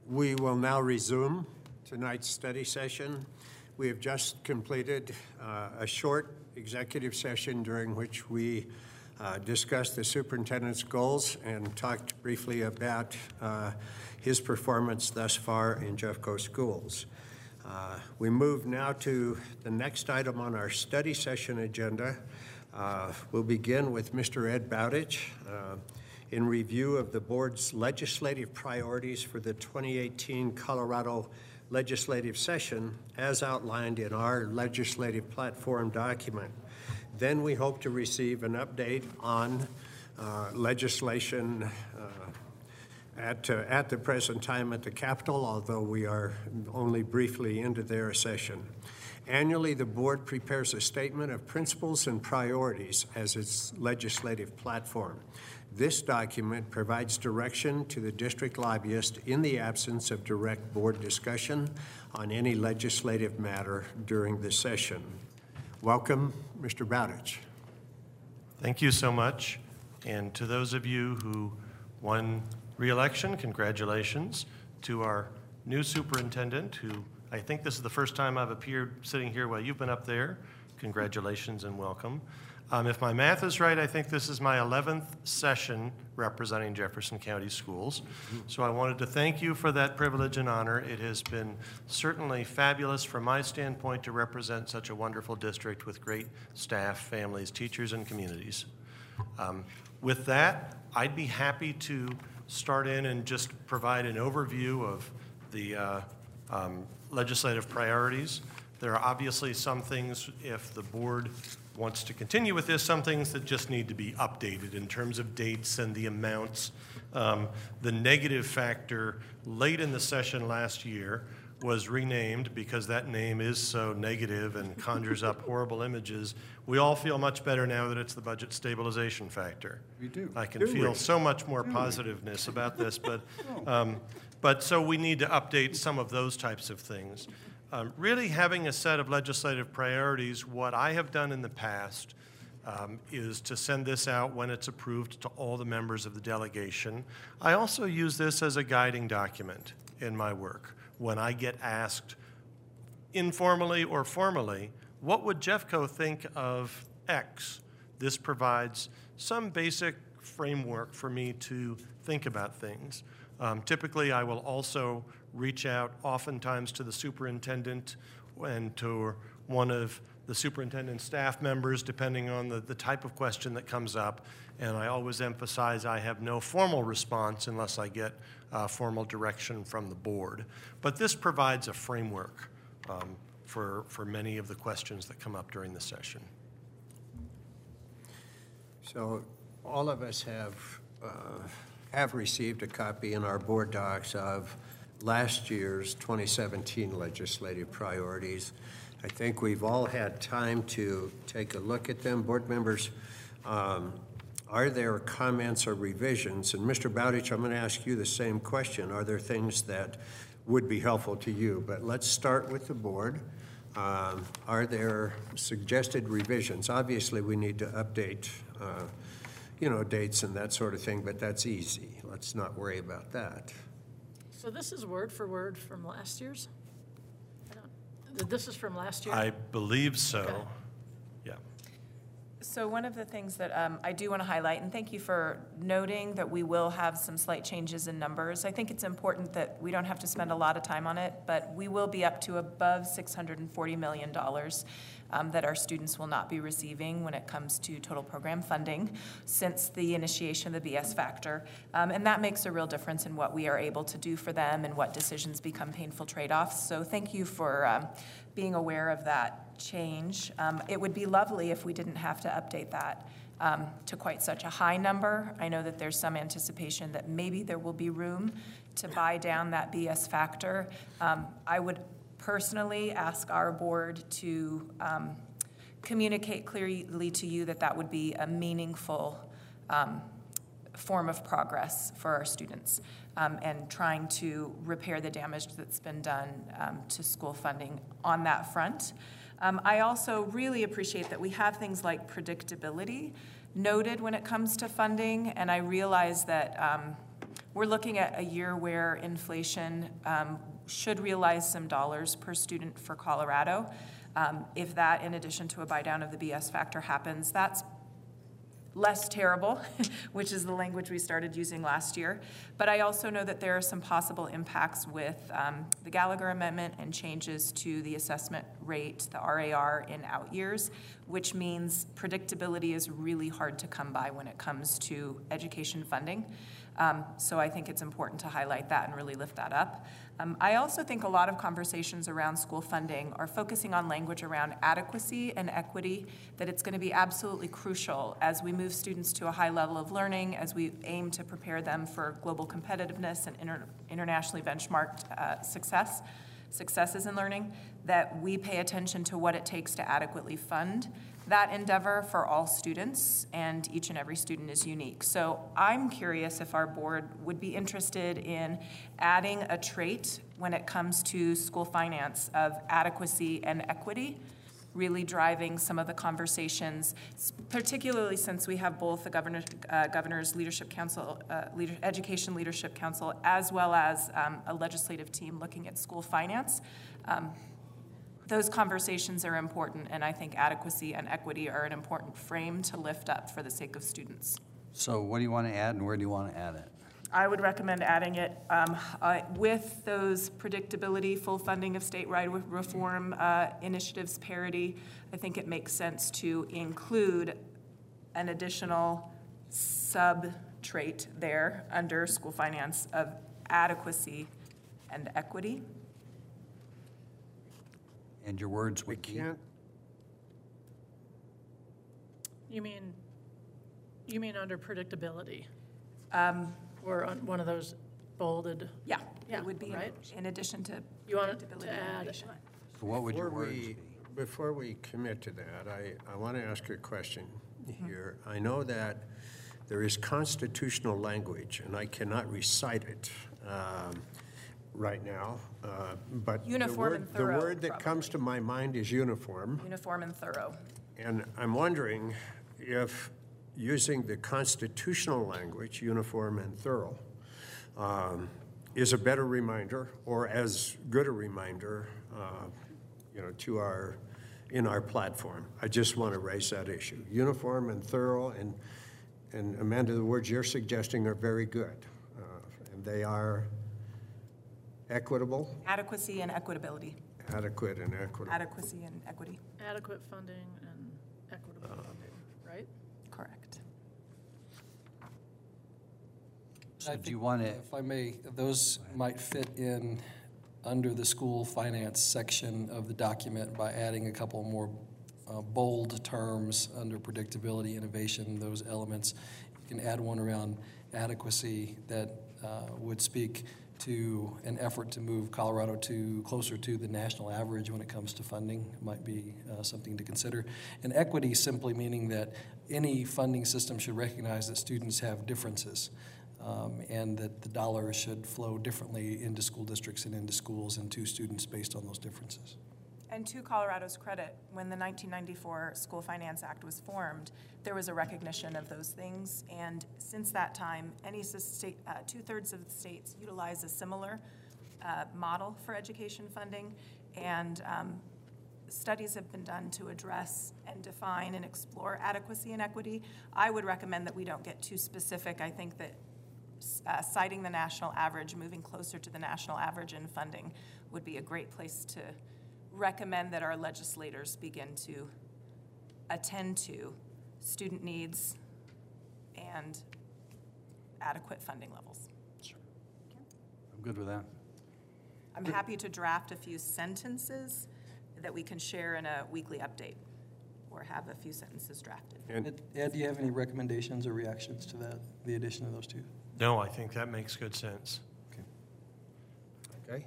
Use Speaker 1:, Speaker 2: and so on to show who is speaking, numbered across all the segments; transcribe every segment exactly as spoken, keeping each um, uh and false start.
Speaker 1: We will now resume tonight's study session. We have just completed uh, a short executive session during which we uh, discussed the superintendent's goals and talked briefly about uh, his performance thus far in Jeffco schools. Uh, we move now to the next item on our study session agenda. Uh, we'll begin with Mister Ed Bowditch uh, in review of the board's legislative priorities for the twenty eighteen Colorado legislative session as outlined in our legislative platform document. Then we hope to receive an update on uh, legislation uh, at, uh, at the present time at the Capitol, although we are only briefly into their session. Annually, the board prepares a statement of principles and priorities as its legislative platform. This document provides direction to the district lobbyist in the absence of direct board discussion on any legislative matter during the session. Welcome, Mister Bowditch.
Speaker 2: Thank you so much. And to those of you who won re-election, congratulations. To our new superintendent, who I think this is the first time I've appeared sitting here while you've been up there. Congratulations and welcome. Um, if my math is right, I think this is my eleventh session representing Jefferson County Schools. So I wanted to thank you for that privilege and honor. It has been certainly fabulous from my standpoint to represent such a wonderful district with great staff, families, teachers, and communities. Um, with that, I'd be happy to start in and just provide an overview of the uh, um, legislative priorities. There are obviously some things, if the board wants to continue with this, some things that just need to be updated in terms of dates and the amounts. Um, the negative factor late in the session last year was renamed because that name is so negative and conjures up horrible images. We all feel much better now that it's the budget stabilization factor.
Speaker 3: We do.
Speaker 2: I can
Speaker 3: do
Speaker 2: feel
Speaker 3: we?
Speaker 2: so much more
Speaker 3: do
Speaker 2: positiveness we? about this, but, um, but so we need to update some of those types of things. Um, really having a set of legislative priorities, what I have done in the past um, is to send this out when it's approved to all the members of the delegation. I also use this as a guiding document in my work. When I get asked informally or formally, what would Jeffco think of X? This provides some basic framework for me to think about things. Um, typically, I will also reach out oftentimes to the superintendent and to one of the superintendent's staff members, depending on the, the type of question that comes up. And I always emphasize I have no formal response unless I get uh, formal direction from the board. But this provides a framework um, for, for many of the questions that come up during the session.
Speaker 1: So all of us have uh, have received a copy in our board docs of last year's twenty seventeen legislative priorities. I think we've all had time to take a look at them. Board members, um, are there comments or revisions? And Mister Bowditch, I'm going to ask you the same question. Are there things that would be helpful to you? But let's start with the board. Um, are there suggested revisions? Obviously, we need to update uh, you know, dates and that sort of thing, but that's easy. Let's not worry about that.
Speaker 4: So this is word for word from last year's? I don't, this is from last year?
Speaker 2: I believe so.
Speaker 4: Okay.
Speaker 2: Yeah.
Speaker 5: So one of the things that um, I do want to highlight, and thank you for noting that we will have some slight changes in numbers. I think it's important that we don't have to spend a lot of time on it, but we will be up to above six hundred forty million dollars um, that our students will not be receiving when it comes to total program funding since the initiation of the B S factor. Um, and that makes a real difference in what we are able to do for them and what decisions become painful trade-offs. So thank you for um, being aware of that change. Um, it would be lovely if we didn't have to update that um, to quite such a high number. I know that there's some anticipation that maybe there will be room to buy down that B S factor. Um, I would personally ask our board to um, communicate clearly to you that that would be a meaningful um, form of progress for our students um, and trying to repair the damage that's been done um, to school funding on that front. Um, I also really appreciate that we have things like predictability noted when it comes to funding, and I realize that um, we're looking at a year where inflation um, should realize some dollars per student for Colorado. Um, if that, in addition to a buy down of the B S factor happens, that's less terrible, which is the language we started using last year. But I also know that there are some possible impacts with um, the Gallagher Amendment and changes to the assessment rate, the R A R, in out years, which means predictability is really hard to come by when it comes to education funding. Um, so I think it's important to highlight that and really lift that up. Um, I also think a lot of conversations around school funding are focusing on language around adequacy and equity, that it's going to be absolutely crucial as we move students to a high level of learning, as we aim to prepare them for global competitiveness and inter internationally benchmarked uh, success, successes in learning, that we pay attention to what it takes to adequately fund that endeavor for all students, and each and every student is unique. So I'm curious if our board would be interested in adding a trait when it comes to school finance of adequacy and equity, really driving some of the conversations, particularly since we have both the governor, uh, Governor's Leadership Council, uh, Leader, Education Leadership Council, as well as um, a legislative team looking at school finance. Um, Those conversations are important, and I think adequacy and equity are an important frame to lift up for the sake of students.
Speaker 3: So what do you want to add, and where do you want to add it?
Speaker 5: I would recommend adding it um, uh, with those predictability, full funding of statewide reform uh, initiatives parity. I think it makes sense to include an additional sub-trait there under school finance of adequacy and equity.
Speaker 3: And your words
Speaker 1: We
Speaker 3: would be?
Speaker 1: can't,
Speaker 4: You mean, you mean under predictability,
Speaker 5: Um,
Speaker 4: or on one of those bolded,
Speaker 5: Yeah,
Speaker 4: Yeah,
Speaker 5: it would be in-
Speaker 4: right.
Speaker 5: in addition to
Speaker 4: you want it
Speaker 5: predictability
Speaker 4: to
Speaker 5: and
Speaker 4: add,
Speaker 5: innovation.
Speaker 3: So what would your
Speaker 1: before
Speaker 3: words
Speaker 1: we,
Speaker 3: be?
Speaker 1: before we commit to that, I, I want to ask a question here. I know that there is constitutional language, and I cannot recite it um, right now, uh, but the
Speaker 5: Uniform
Speaker 1: word,
Speaker 5: and
Speaker 1: the
Speaker 5: thorough,
Speaker 1: word that comes to my mind is uniform.
Speaker 5: Uniform and thorough.
Speaker 1: And I'm wondering if using the constitutional language, uniform and thorough, um, is a better reminder, or as good a reminder, uh, you know, to our, in our platform. I just want to raise that issue. Uniform and thorough, and, and Amanda, the words you're suggesting are very good. Uh, and they are equitable,
Speaker 5: Adequacy and equitability.
Speaker 1: adequate and equitable.
Speaker 5: Adequacy and equity.
Speaker 4: adequate funding and equitable
Speaker 1: Uh,
Speaker 4: funding, right?
Speaker 5: Correct.
Speaker 3: So
Speaker 6: I
Speaker 3: do
Speaker 6: think,
Speaker 3: you want to,
Speaker 6: If I may, those might fit in under the school finance section of the document by adding a couple more uh, bold terms under predictability, innovation, those elements. You can add one around adequacy that uh, would speak to an effort to move Colorado to closer to the national average when it comes to funding. It might be uh, something to consider. And equity simply meaning that any funding system should recognize that students have differences. Um, and that the dollars should flow differently into school districts and into schools and to students based on those differences.
Speaker 5: And to Colorado's credit, when the nineteen ninety-four School Finance Act was formed, there was a recognition of those things. And since that time, any state, uh, two-thirds of the states utilize a similar uh, model for education funding. And um, studies have been done to address and define and explore adequacy and equity. I would recommend that we don't get too specific. I think that Uh, citing the national average, moving closer to the national average in funding would be a great place to recommend that our legislators begin to attend to student needs and adequate funding levels.
Speaker 3: I'm good with that.
Speaker 5: I'm happy to draft a few sentences that we can share in a weekly update, or have a few sentences drafted.
Speaker 1: And
Speaker 6: Ed, Ed, do you have any recommendations or reactions to that, the addition of those two?
Speaker 2: No, I think that makes good sense.
Speaker 1: Okay.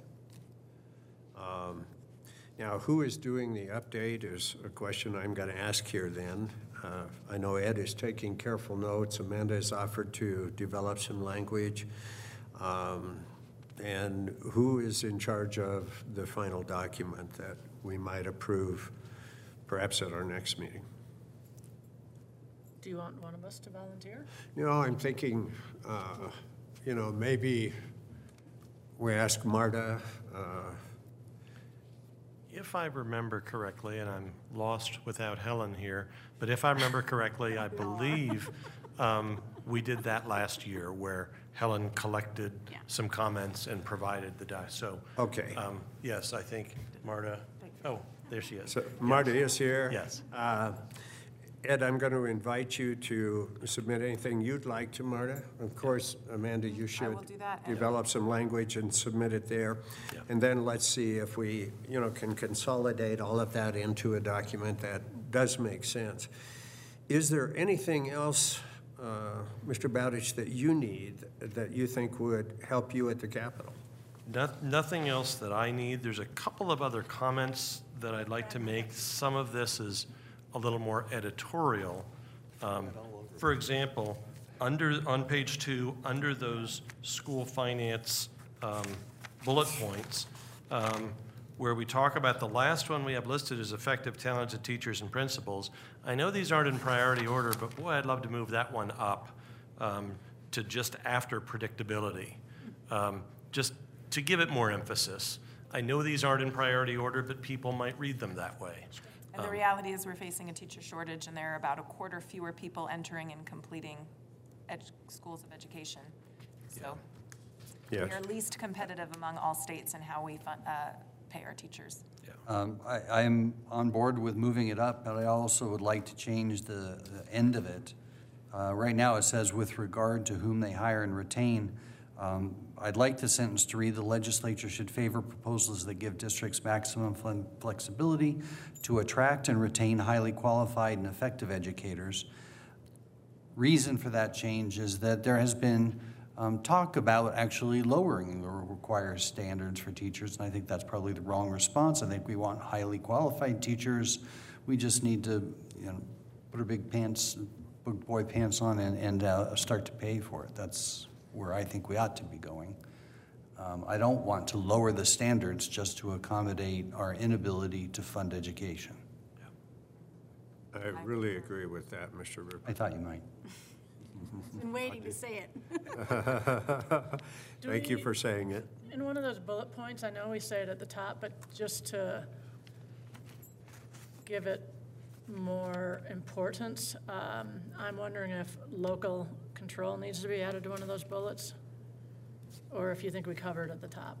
Speaker 1: Um, Now, who is doing the update is a question I'm going to ask here then. Uh, I know Ed is taking careful notes. Amanda has offered to develop some language. Um, And who is in charge of the final document that we might approve perhaps at our next meeting?
Speaker 4: Do you want one of us to volunteer?
Speaker 1: You know, I'm thinking uh, you know, maybe we ask Marta, uh,
Speaker 2: If I remember correctly, and I'm lost without Helen here, but if I remember correctly, I believe um, we did that last year where Helen collected some comments and provided the, di- so.
Speaker 1: Okay.
Speaker 2: um, Yes, I think Marta, oh, there she is.
Speaker 1: so Marta is here.
Speaker 2: Yes.
Speaker 1: Uh, Ed, I'm going to invite you to submit anything you'd like to Marta. Of course, Amanda, you should
Speaker 5: will do that.
Speaker 1: develop some language and submit it there.
Speaker 2: Yeah.
Speaker 1: And then let's see if we, you know, can consolidate all of that into a document that does make sense. Is there anything else, uh, Mister Bowditch, that you need that you think would help you at the Capitol?
Speaker 2: No- Nothing else that I need. There's a couple of other comments that I'd like to make. Some of this is a little more editorial. Um, For example, under, on page two, under those school finance um, bullet points, um, where we talk about the last one we have listed as effective, talented teachers and principals. I know these aren't in priority order, but boy, I'd love to move that one up um, to just after predictability, um, just to give it more emphasis. I know these aren't in priority order, but people might read them that way.
Speaker 5: And the reality is we're facing a teacher shortage, and there are about a quarter fewer people entering and completing edu- schools of education. So
Speaker 1: Yes.
Speaker 5: we are least competitive among all states in how we fun, uh, pay our teachers.
Speaker 3: Um, I, I am on board with moving it up, but I also would like to change the, the end of it. Uh, right now, it says, with regard to whom they hire and retain. Um, I'd like the sentence to read, the legislature should favor proposals that give districts maximum flen- flexibility to attract and retain highly qualified and effective educators. Reason for that change is that there has been um, talk about actually lowering the required standards for teachers, and I think that's probably the wrong response. I think we want highly qualified teachers. We just need to, you know, put our big pants, big boy pants on and, and uh, start to pay for it. That's where I think we ought to be going. Um, I don't want to lower the standards just to accommodate our inability to fund education.
Speaker 1: I really agree with that, Mister Rupert.
Speaker 3: I thought you might.
Speaker 7: Been waiting to say it.
Speaker 1: Thank you for saying it.
Speaker 4: In one of those bullet points, I know we say it at the top, but just to give it more importance, um, I'm wondering if local control needs to be added to one of those bullets, or if you think we covered at the top.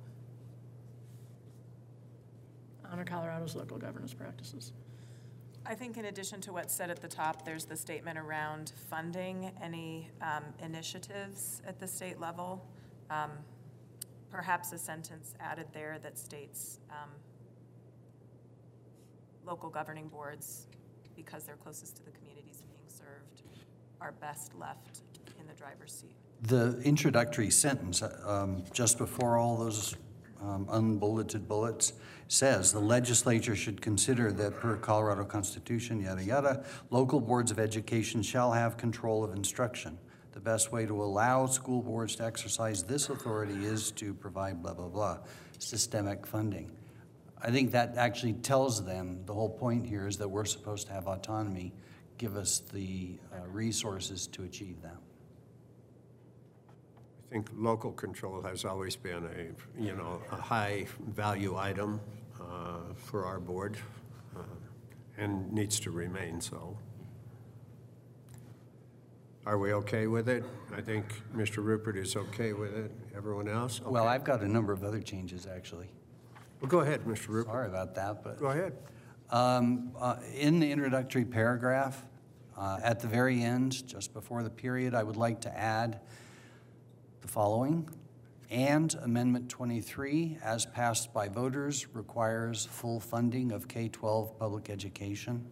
Speaker 4: Honor Colorado's local governance practices.
Speaker 5: I think in addition to what's said at the top, there's the statement around funding any um, initiatives at the state level. Um, Perhaps a sentence added there that states um, local governing boards, because they're closest to the communities being served, are best left in the driver's seat.
Speaker 3: The introductory sentence, um, just before all those um, unbulleted bullets, says the legislature should consider that per Colorado Constitution, yada, yada, local boards of education shall have control of instruction. The best way to allow school boards to exercise this authority is to provide blah, blah, blah, systemic funding. I think that actually tells them, the whole point here is that we're supposed to have autonomy, give us the uh, resources to achieve that.
Speaker 1: I think local control has always been a, you know, a high value item uh, for our board uh, and needs to remain so. Are we okay with it? I think Mister Rupert is okay with it. Everyone else?
Speaker 3: Well,
Speaker 1: Okay.
Speaker 3: I've got a number of other changes, actually.
Speaker 1: Well, go ahead, Mister Rupert.
Speaker 3: Sorry about that, but
Speaker 1: Go ahead.
Speaker 3: um, uh, in the introductory paragraph, uh, at the very end, just before the period, I would like to add the following. And Amendment twenty-three, as passed by voters, requires full funding of K twelve public education.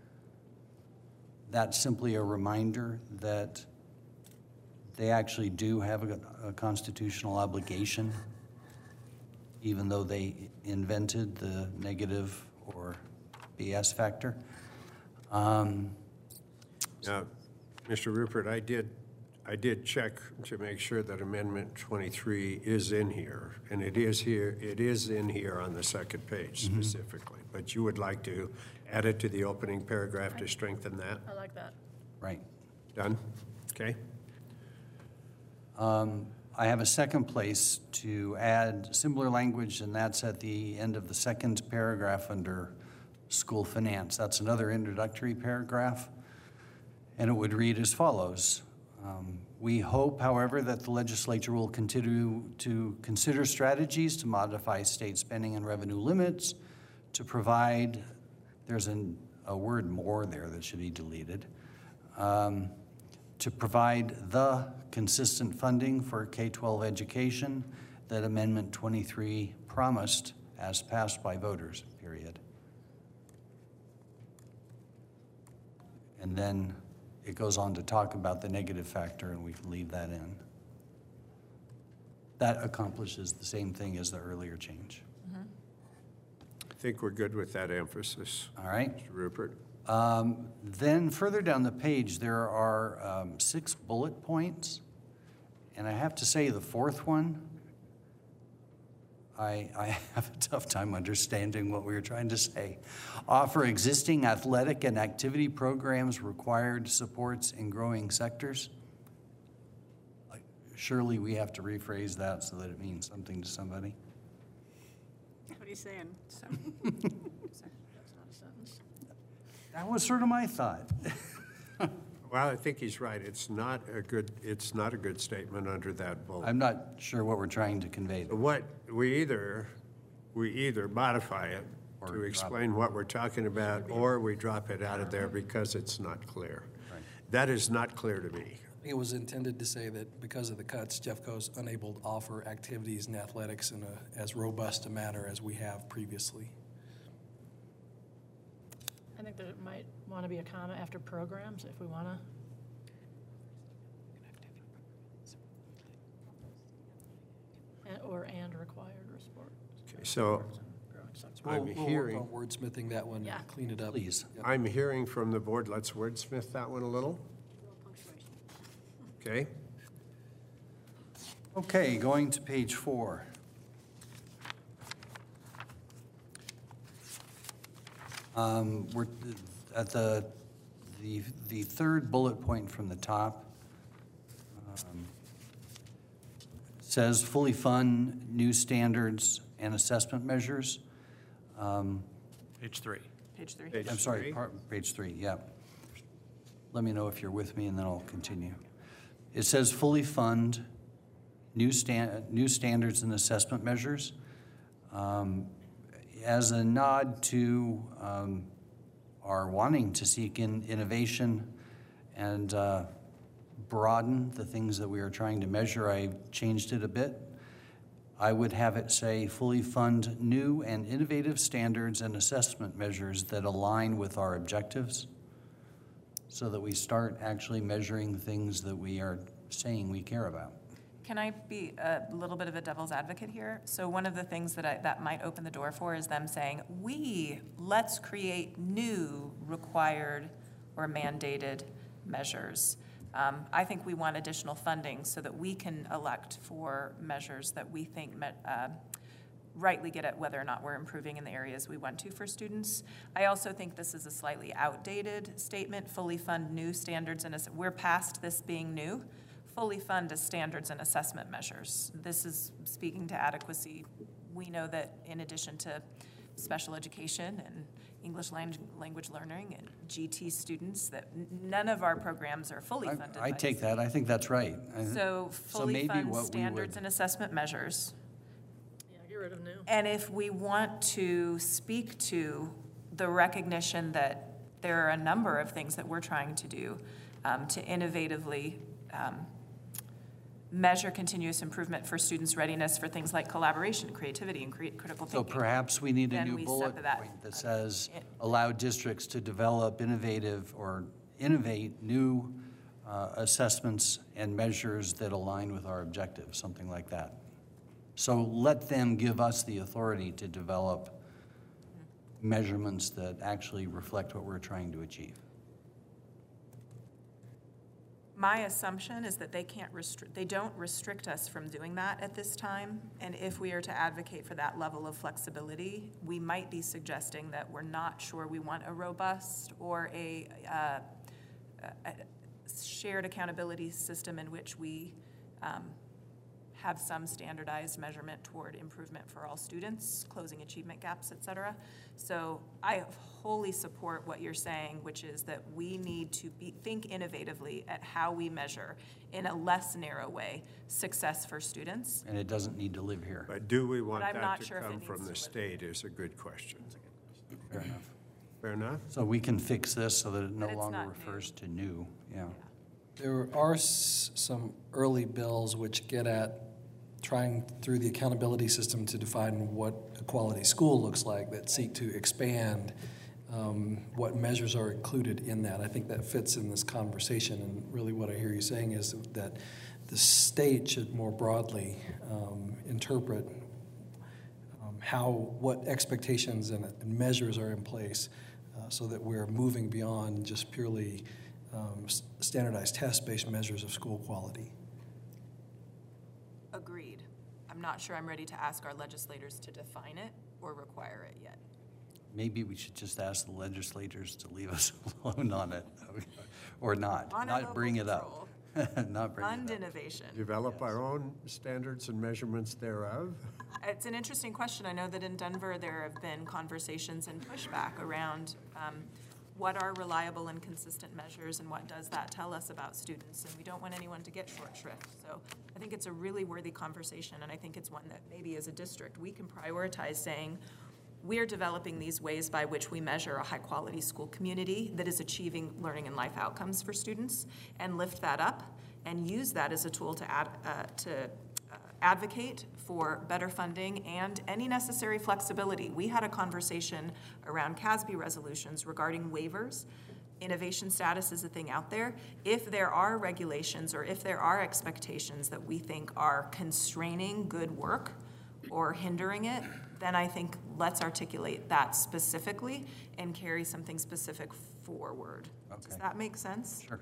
Speaker 3: That's simply a reminder that they actually do have a, a constitutional obligation, even though they invented the negative or B S factor. Um,
Speaker 1: Now, Mister Rupert, I did, I did check to make sure that Amendment twenty-three is in here, and it is here, it is in here on the second page specifically. But you would like to add it to the opening paragraph to strengthen that?
Speaker 4: I like that.
Speaker 3: Right.
Speaker 1: Done? Okay?
Speaker 3: I have a second place to add similar language, and that's at the end of the second paragraph under school finance. That's another introductory paragraph, and it would read as follows. Um, we hope, however, that the legislature will continue to consider strategies to modify state spending and revenue limits to provide, there's an, a word more there that should be deleted, um, to provide the consistent funding for K twelve education that Amendment twenty-three promised as passed by voters, period. And then it goes on to talk about the negative factor, and we can leave that in. That accomplishes the same thing as the earlier change.
Speaker 1: I think we're good with that emphasis.
Speaker 3: All right?
Speaker 1: Mister Rupert?
Speaker 3: Um, then further down the page, there are um, six bullet points. And I have to say, the fourth one, I, I have a tough time understanding what we were trying to say. Offer existing athletic and activity programs required supports in growing sectors. Like, surely we have to rephrase that so that it means something to somebody.
Speaker 7: What are you saying?
Speaker 4: That's not a sentence.
Speaker 3: That was sort of my thought.
Speaker 1: Well, I think he's right. It's not a good, it's not a good statement under that bullet.
Speaker 3: I'm not sure what we're trying to convey.
Speaker 1: What, we either, we either modify it
Speaker 3: Or
Speaker 1: to
Speaker 3: drop
Speaker 1: explain what we're talking about, or we drop it out of there because it's not clear.
Speaker 3: Right.
Speaker 1: That is not clear to me.
Speaker 6: It was intended to say that because of the cuts, Jeffco's unable to offer activities and athletics in a, as robust a manner as we have previously.
Speaker 4: I think that it might want to be a comma after programs if we want to. And, or and required sport.
Speaker 1: Okay, so
Speaker 4: Growing sectors.
Speaker 1: I'm
Speaker 6: We'll- we'll
Speaker 1: hearing-
Speaker 6: work on wordsmithing that one,
Speaker 4: Yeah.
Speaker 6: and clean it up.
Speaker 3: Please.
Speaker 6: Yep.
Speaker 1: I'm hearing from the board, let's wordsmith that one a little,
Speaker 7: Punctuation.
Speaker 1: okay?
Speaker 3: Okay, going to page four. Um, We're at the, the, the third bullet point from the top. um, Says fully fund new standards and assessment measures. Um,
Speaker 2: Page three.
Speaker 5: Page three.
Speaker 1: Page
Speaker 3: I'm sorry,
Speaker 1: three.
Speaker 3: part- page three, yeah. Let me know if you're with me, and then I'll continue. It says fully fund new stan, new standards and assessment measures. Um, As a nod to um, our wanting to seek in innovation and uh, broaden the things that we are trying to measure, I changed it a bit. I would have it say, fully fund new and innovative standards and assessment measures that align with our objectives, so that we start actually measuring things that we are saying we care about.
Speaker 5: Can I be a little bit of a devil's advocate here? So one of the things that I, that might open the door for is them saying, we, let's create new required or mandated measures. Um, I think we want additional funding so that we can elect for measures that we think met, uh, rightly get at whether or not we're improving in the areas we want to for students. I also think this is a slightly outdated statement, fully fund new standards, and ass- we're past this being new. Fully fund as standards and assessment measures. This is speaking to adequacy. We know that in addition to special education and English lang- language learning and G T students, that n- none of our programs are fully
Speaker 3: I-
Speaker 5: funded.
Speaker 3: I
Speaker 5: by
Speaker 3: take
Speaker 5: the
Speaker 3: that, I think that's right. I-
Speaker 5: state. So fully
Speaker 3: maybe
Speaker 5: fund
Speaker 3: what we
Speaker 5: standards
Speaker 3: would-
Speaker 5: and assessment measures.
Speaker 4: Yeah, get rid of new.
Speaker 5: And if we want to speak to the recognition that there are a number of things that we're trying to do um, to innovatively um, measure continuous improvement for students' readiness for things like collaboration, creativity, and crea- critical
Speaker 3: So
Speaker 5: thinking.
Speaker 3: perhaps we need a
Speaker 5: Then
Speaker 3: new
Speaker 5: we
Speaker 3: bullet
Speaker 5: step that-
Speaker 3: point that says,
Speaker 5: It-
Speaker 3: allow districts to develop innovative or innovate new uh, assessments and measures that align with our objectives, something like that. So let them give us the authority to develop measurements that actually reflect what we're trying to achieve.
Speaker 5: My assumption is that they can't restrict, they don't restrict us from doing that at this time. And if we are to advocate for that level of flexibility, we might be suggesting that we're not sure we want a robust or a, uh, a shared accountability system in which we um, have some standardized measurement toward improvement for all students, closing achievement gaps, et cetera. So I wholly support what you're saying, which is that we need to be, think innovatively at how we measure, in a less narrow way, success for students.
Speaker 3: And it doesn't need to live here.
Speaker 1: But do we want
Speaker 5: But I'm
Speaker 1: that
Speaker 5: not
Speaker 1: to
Speaker 5: sure if it
Speaker 1: come
Speaker 5: needs
Speaker 1: from
Speaker 5: to
Speaker 1: the
Speaker 5: live
Speaker 1: state is a good question.
Speaker 3: Fair enough.
Speaker 1: Fair enough?
Speaker 3: So we can fix this so that it no
Speaker 5: But it's
Speaker 3: longer
Speaker 5: not new.
Speaker 3: refers to new, yeah.
Speaker 6: There are s- some early bills which get at trying through the accountability system to define what a quality school looks like, that seek to expand um, what measures are included in that. I think that fits in this conversation, and really what I hear you saying is that the state should more broadly um, interpret um, how, what expectations and and measures are in place uh, so that we're moving beyond just purely um, s- standardized test-based measures of school quality.
Speaker 5: Agreed. I'm not sure I'm ready to ask our legislators to define it or require it yet.
Speaker 3: Maybe we should just ask the legislators to leave us alone on it, or not,
Speaker 5: On a
Speaker 3: not
Speaker 5: local
Speaker 3: bring it up. Not bring
Speaker 5: Fund
Speaker 3: it up.
Speaker 5: innovation.
Speaker 1: Develop our own standards and measurements thereof?
Speaker 5: It's an interesting question. I know that in Denver, there have been conversations and pushback around um, what are reliable and consistent measures, and what does that tell us about students? And we don't want anyone to get short shrift. So I think it's a really worthy conversation, and I think it's one that maybe as a district, we can prioritize saying, we're developing these ways by which we measure a high-quality school community that is achieving learning and life outcomes for students, and lift that up and use that as a tool to add, uh, to uh, advocate for better funding and any necessary flexibility. We had a conversation around C A S B resolutions regarding waivers. Innovation status is a thing out there. If there are regulations or if there are expectations that we think are constraining good work or hindering it, then I think let's articulate that specifically and carry something specific forward. Does
Speaker 3: Okay.
Speaker 5: that make sense?
Speaker 3: Sure.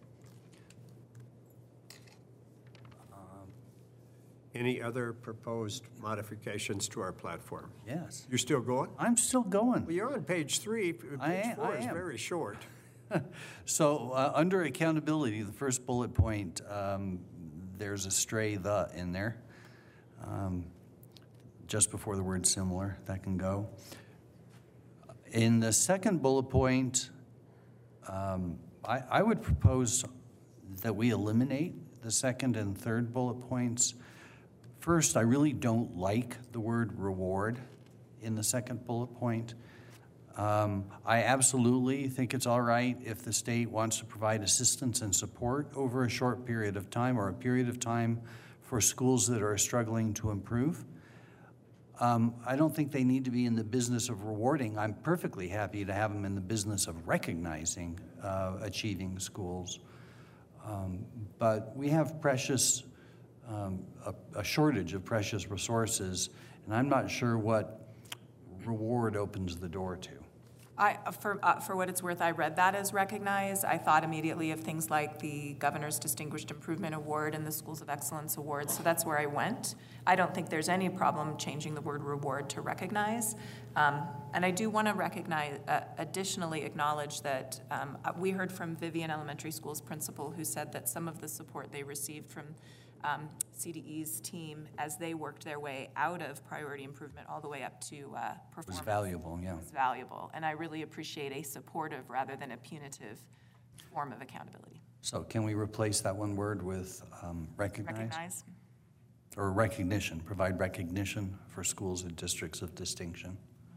Speaker 1: Any other proposed modifications to our platform?
Speaker 3: Yes.
Speaker 1: You still going?
Speaker 3: I'm still going.
Speaker 1: Well, you're on page three.
Speaker 3: I
Speaker 1: Page
Speaker 3: am-
Speaker 1: four
Speaker 3: I
Speaker 1: is
Speaker 3: am.
Speaker 1: very short.
Speaker 3: So, uh, under accountability, the first bullet point, um, there's a stray "the" in there. Um, just before the word similar, that can go. In the second bullet point, um, I, I would propose that we eliminate the second and third bullet points. First, I really don't like the word reward in the second bullet point. Um, I absolutely think it's all right if the state wants to provide assistance and support over a short period of time or a period of time for schools that are struggling to improve. Um, I don't think they need to be in the business of rewarding. I'm perfectly happy to have them in the business of recognizing uh, achieving schools. Um, but we have precious, um, a, a shortage of precious resources, and I'm not sure what reward opens the door to.
Speaker 5: I, for, uh, for what it's worth, I read that as recognized. I thought immediately of things like the Governor's Distinguished Improvement Award and the Schools of Excellence Award, so that's where I went. I don't think there's any problem changing the word reward to recognize. Um, and I do want to recognize, uh, additionally acknowledge that um, we heard from Vivian Elementary School's principal, who said that some of the support they received from Um, C D E's team as they worked their way out of priority improvement all the way up to uh, performance.
Speaker 3: Was valuable, yeah.
Speaker 5: Was valuable, and I really appreciate a supportive rather than a punitive form of accountability.
Speaker 3: So can we replace that one word with um, recognize?
Speaker 5: Recognize.
Speaker 3: Or recognition, provide recognition for schools and districts of distinction.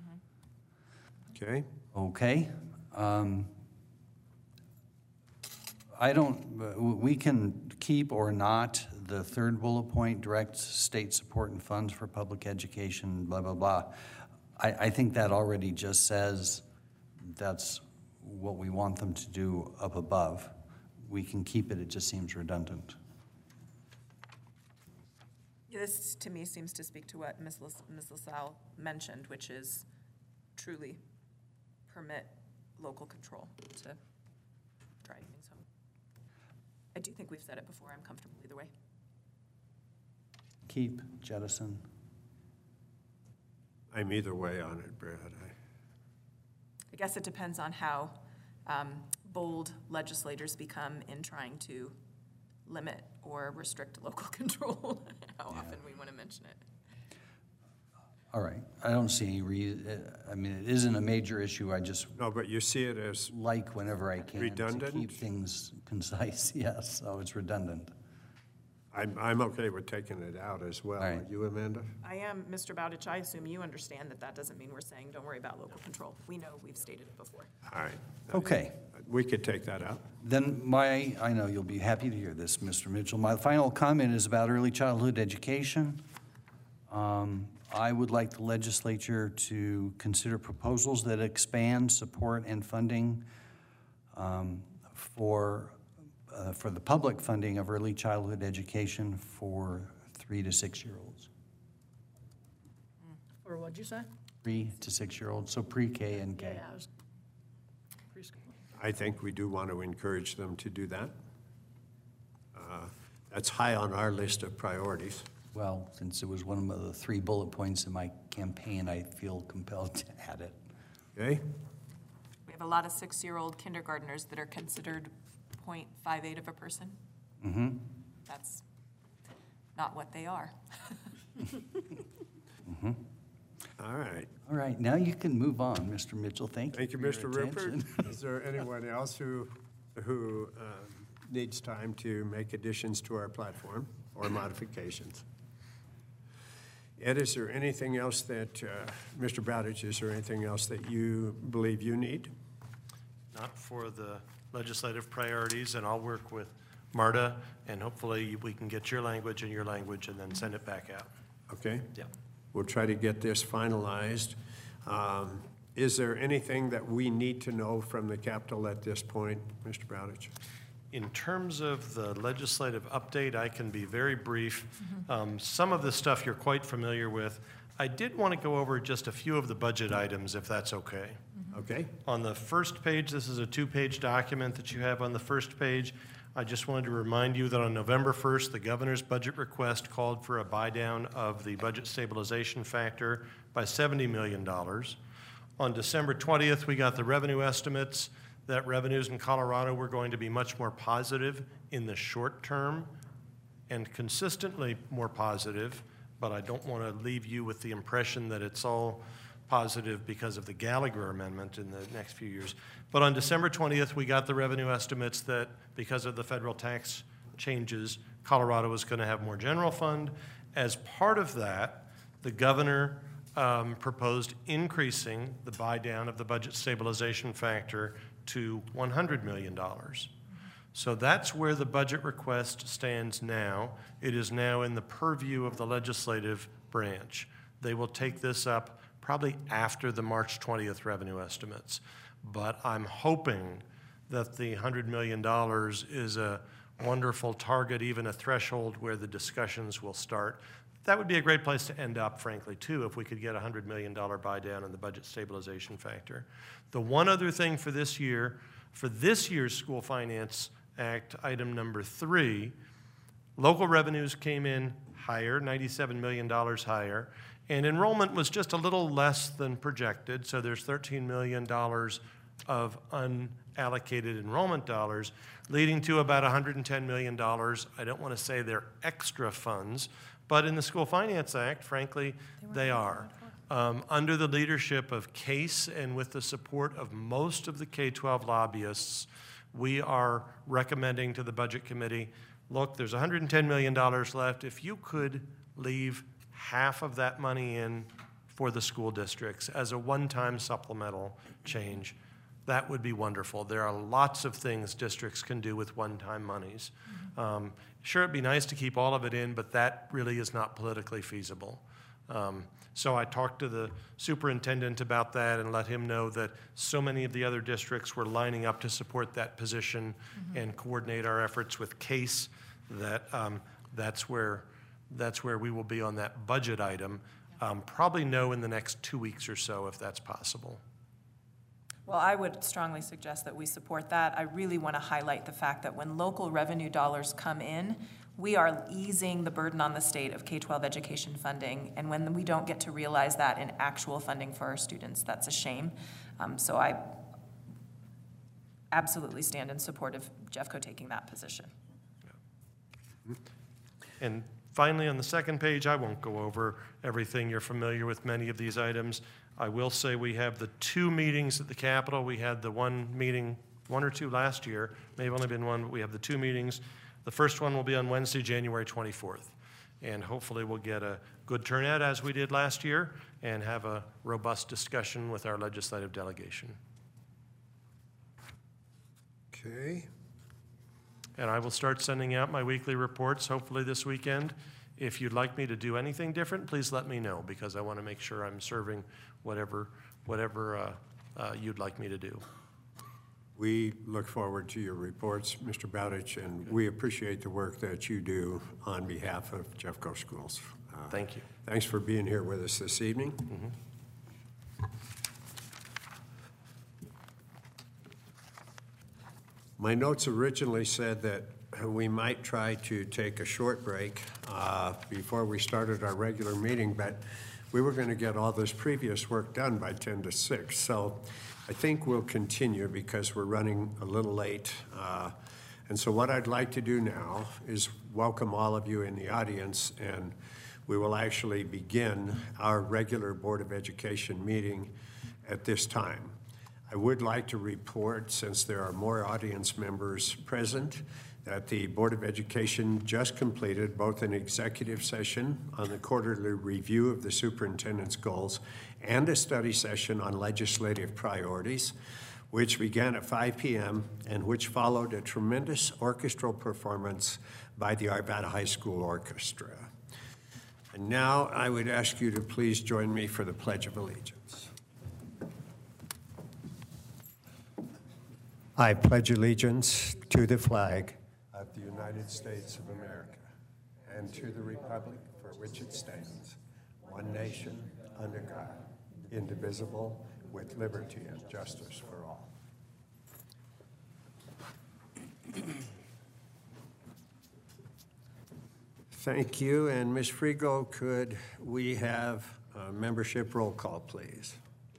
Speaker 1: Okay?
Speaker 3: Okay. Um, I don't, uh, we can keep or not the third bullet point, direct state support and funds for public education, blah, blah, blah. I, I think that already just says that's what we want them to do up above. We can keep it, it just seems redundant.
Speaker 5: This, to me, seems to speak to what Miz Las- Miz LaSalle mentioned, which is truly permit local control to drive things home. I do think we've said it before. I'm comfortable either way.
Speaker 3: Keep, jettison.
Speaker 1: I'm either way on it, Brad. I-
Speaker 5: I guess it depends on how um, bold legislators become in trying to limit or restrict local control, how often we want to mention it.
Speaker 3: All right, I don't see any reason, I mean, it isn't a major issue, I just
Speaker 1: No, but you see it as,
Speaker 3: like whenever I can to
Speaker 1: Redundant?
Speaker 3: keep things concise, yes, so it's redundant.
Speaker 1: I'm, I'm okay with taking it out as well.
Speaker 3: All right.
Speaker 1: Are you, Amanda?
Speaker 5: I am, Mister Bowditch, I assume you understand that that doesn't mean we're saying, don't worry about local control. We know, we've stated it before.
Speaker 1: All right.
Speaker 3: Okay.
Speaker 1: We could take that out.
Speaker 3: Then my, I know you'll be happy to hear this, Mister Mitchell. My final comment is about early childhood education. Um, I would like the legislature to consider proposals that expand support and funding um, for, uh, for the public funding of early childhood education for three to six-year-olds.
Speaker 4: Or what'd you say?
Speaker 3: Three to six-year-olds, so pre-K and K.
Speaker 4: Yeah, I was preschool.
Speaker 1: I think we do want to encourage them to do that. Uh, That's high on our list of priorities.
Speaker 3: Well, since it was one of the three bullet points in my campaign, I feel compelled to add it.
Speaker 1: Okay?
Speaker 5: We have a lot of six-year-old kindergartners that are considered point five eight of a person.
Speaker 3: Mm-hmm.
Speaker 5: That's not what they are.
Speaker 3: Mm-hmm.
Speaker 1: All right.
Speaker 3: All right, now you can move on, Mister Mitchell. Thank you.
Speaker 1: Thank you,
Speaker 3: for your
Speaker 1: Mister Rupert.
Speaker 3: attention.
Speaker 1: Is there anyone else who, who um, needs time to make additions to our platform or modifications? Ed, is there anything else that, uh, Mister Bowditch, is there anything else that you believe you need?
Speaker 2: Not for the legislative priorities, and I'll work with Marta, and hopefully we can get your language and your language and then send it back out.
Speaker 1: Okay?
Speaker 2: Yeah.
Speaker 1: We'll try to get this finalized. Um, Is there anything that we need to know from the Capitol at this point, Mister Bowditch?
Speaker 2: In terms of the legislative update, I can be very brief. Um, Some of the stuff you're quite familiar with. I did want to go over just a few of the budget items, if that's okay.
Speaker 1: Okay?
Speaker 2: On the first page, this is a two-page document that you have on the first page. I just wanted to remind you that on November first, the governor's budget request called for a buy-down of the budget stabilization factor by seventy million dollars. On December twentieth, we got the revenue estimates that revenues in Colorado were going to be much more positive in the short term and consistently more positive, but I don't want to leave you with the impression that it's all positive because of the Gallagher amendment in the next few years. But on December twentieth, we got the revenue estimates that because of the federal tax changes, Colorado was going to have more general fund. As part of that, the governor um, proposed increasing the buy down of the budget stabilization factor to one hundred million dollars. So that's where the budget request stands now. It is now in the purview of the legislative branch. They will take this up probably after the March twentieth revenue estimates. But I'm hoping that the one hundred million dollars is a wonderful target, even a threshold where the discussions will start. That would be a great place to end up, frankly, too, if we could get a one hundred million dollars buy down on the budget stabilization factor. The one other thing for this year, for this year's School Finance Act, item number three, local revenues came in higher, ninety-seven million dollars higher, and enrollment was just a little less than projected, so there's thirteen million dollars of unallocated enrollment dollars, leading to about one hundred ten million dollars. I don't want to say they're extra funds, but in the School Finance Act, frankly, they are. Um, under the leadership of CASE and with the support of most of the K twelve lobbyists, we are recommending to the Budget Committee, look, there's one hundred ten million dollars left. If you could leave half of that money in for the school districts as a one-time supplemental change, that would be wonderful. There are lots of things districts can do with one-time monies. Um, sure, it'd be nice to keep all of it in, but that really is not politically feasible. Um, so I talked to the superintendent about that and let him know that so many of the other districts were lining up to support that position mm-hmm. and coordinate our efforts with CASE, that um, that's where that's where we will be on that budget item. Um, probably know in the next two weeks or so if that's possible.
Speaker 5: Well, I would strongly suggest that we support that. I really want to highlight the fact that when local revenue dollars come in, we are easing the burden on the state of K twelve education funding, and when we don't get to realize that in actual funding for our students, that's a shame. Um, so I absolutely stand in support of Jeffco taking that position.
Speaker 2: And finally, on the second page, I won't go over everything. You're familiar with many of these items. I will say we have the two meetings at the Capitol. We had the one meeting, one or two last year, may have only been one, but we have the two meetings. The first one will be on Wednesday, January twenty-fourth. And hopefully we'll get a good turnout as we did last year and have a robust discussion with our legislative delegation.
Speaker 1: Okay.
Speaker 2: And I will start sending out my weekly reports hopefully this weekend. If you'd like me to do anything different, please let me know, because I want to make sure I'm serving whatever, whatever uh, uh, you'd like me to do.
Speaker 1: We look forward to your reports, Mister Bowditch, and we appreciate the work that you do on behalf of Jeffco Schools. Uh,
Speaker 2: Thank you.
Speaker 1: Thanks for being here with us this evening.
Speaker 2: Mm-hmm.
Speaker 1: My notes originally said that we might try to take a short break uh, before we started our regular meeting, but we were going to get all this previous work done by ten to six. So I think we'll continue because we're running a little late. Uh, and so what I'd like to do now is welcome all of you in the audience, and we will actually begin our regular Board of Education meeting at this time. I would like to report, since there are more audience members present, that the Board of Education just completed both an executive session on the quarterly review of the superintendent's goals and a study session on legislative priorities, which began at five p m and which followed a tremendous orchestral performance by the Arvada High School Orchestra. And now I would ask you to please join me for the Pledge of Allegiance. I pledge allegiance to the flag of the United States of America and to the republic for which it stands, one nation, under God, indivisible, with liberty and justice for all. Thank you. And Miz Frigo, could we have a membership roll call, please?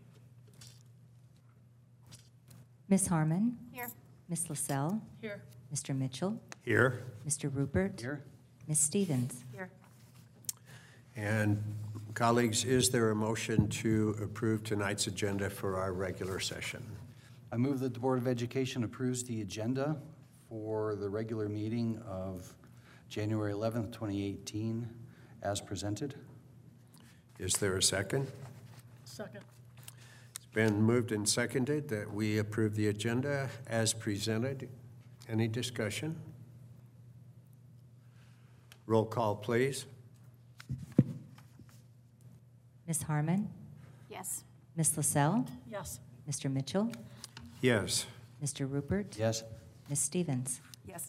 Speaker 8: Miz Harmon.
Speaker 7: Here.
Speaker 8: Miz LaSalle.
Speaker 4: Here.
Speaker 8: Mister Mitchell.
Speaker 1: Here.
Speaker 8: Mister Rupert.
Speaker 3: Here?
Speaker 8: Miz Stevens.
Speaker 7: Here.
Speaker 1: And colleagues, is there a motion to approve tonight's agenda for our regular session?
Speaker 3: I move that the Board of Education approves the agenda for the regular meeting of January eleventh, twenty eighteen, as presented.
Speaker 1: Is there a second?
Speaker 4: Second.
Speaker 1: It's been moved and seconded that we approve the agenda as presented. Any discussion? Roll call, please.
Speaker 8: Miz Harmon.
Speaker 7: Yes.
Speaker 8: Miz LaSalle.
Speaker 4: Yes.
Speaker 8: Mister Mitchell.
Speaker 1: Yes.
Speaker 8: Mister Rupert.
Speaker 3: Yes?
Speaker 8: Miz Stevens.
Speaker 7: Yes.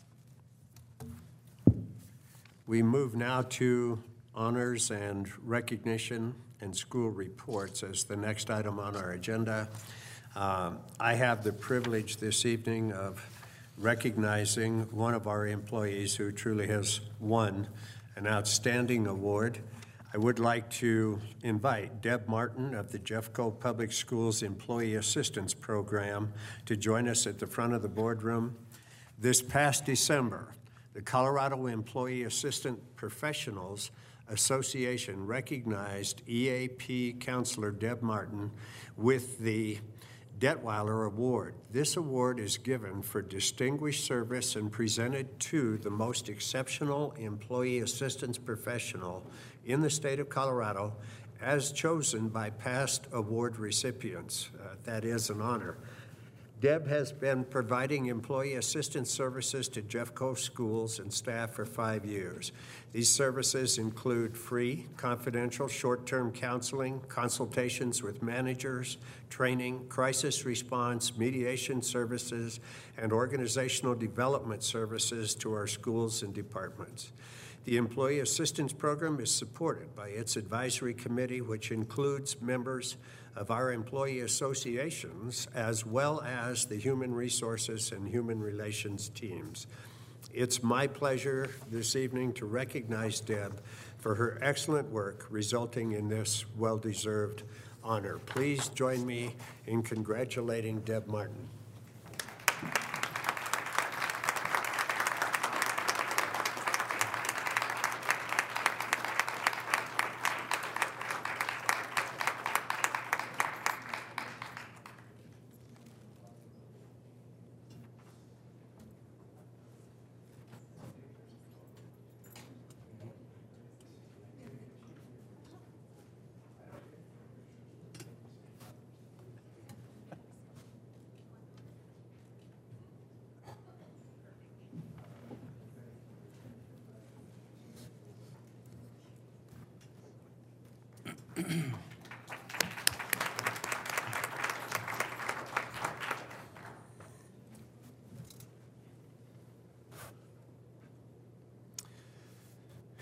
Speaker 1: We move now to honors and recognition and school reports as the next item on our agenda. Um, I have the privilege this evening of recognizing one of our employees who truly has won an outstanding award. I would like to invite Deb Martin of the Jeffco Public Schools Employee Assistance Program to join us at the front of the boardroom. This past December, the Colorado Employee Assistant Professionals Association recognized E A P counselor Deb Martin with the Detweiler Award. This award is given for distinguished service and presented to the most exceptional employee assistance professional in the state of Colorado as chosen by past award recipients. Uh, that is an honor. Deb has been providing employee assistance services to Jeffco schools and staff for five years. These services include free, confidential, short-term counseling, consultations with managers, training, crisis response, mediation services, and organizational development services to our schools and departments. The Employee Assistance Program is supported by its advisory committee, which includes members of our employee associations, as well as the human resources and human relations teams. It's my pleasure this evening to recognize Deb for her excellent work resulting in this well-deserved honor. Please join me in congratulating Deb Martin.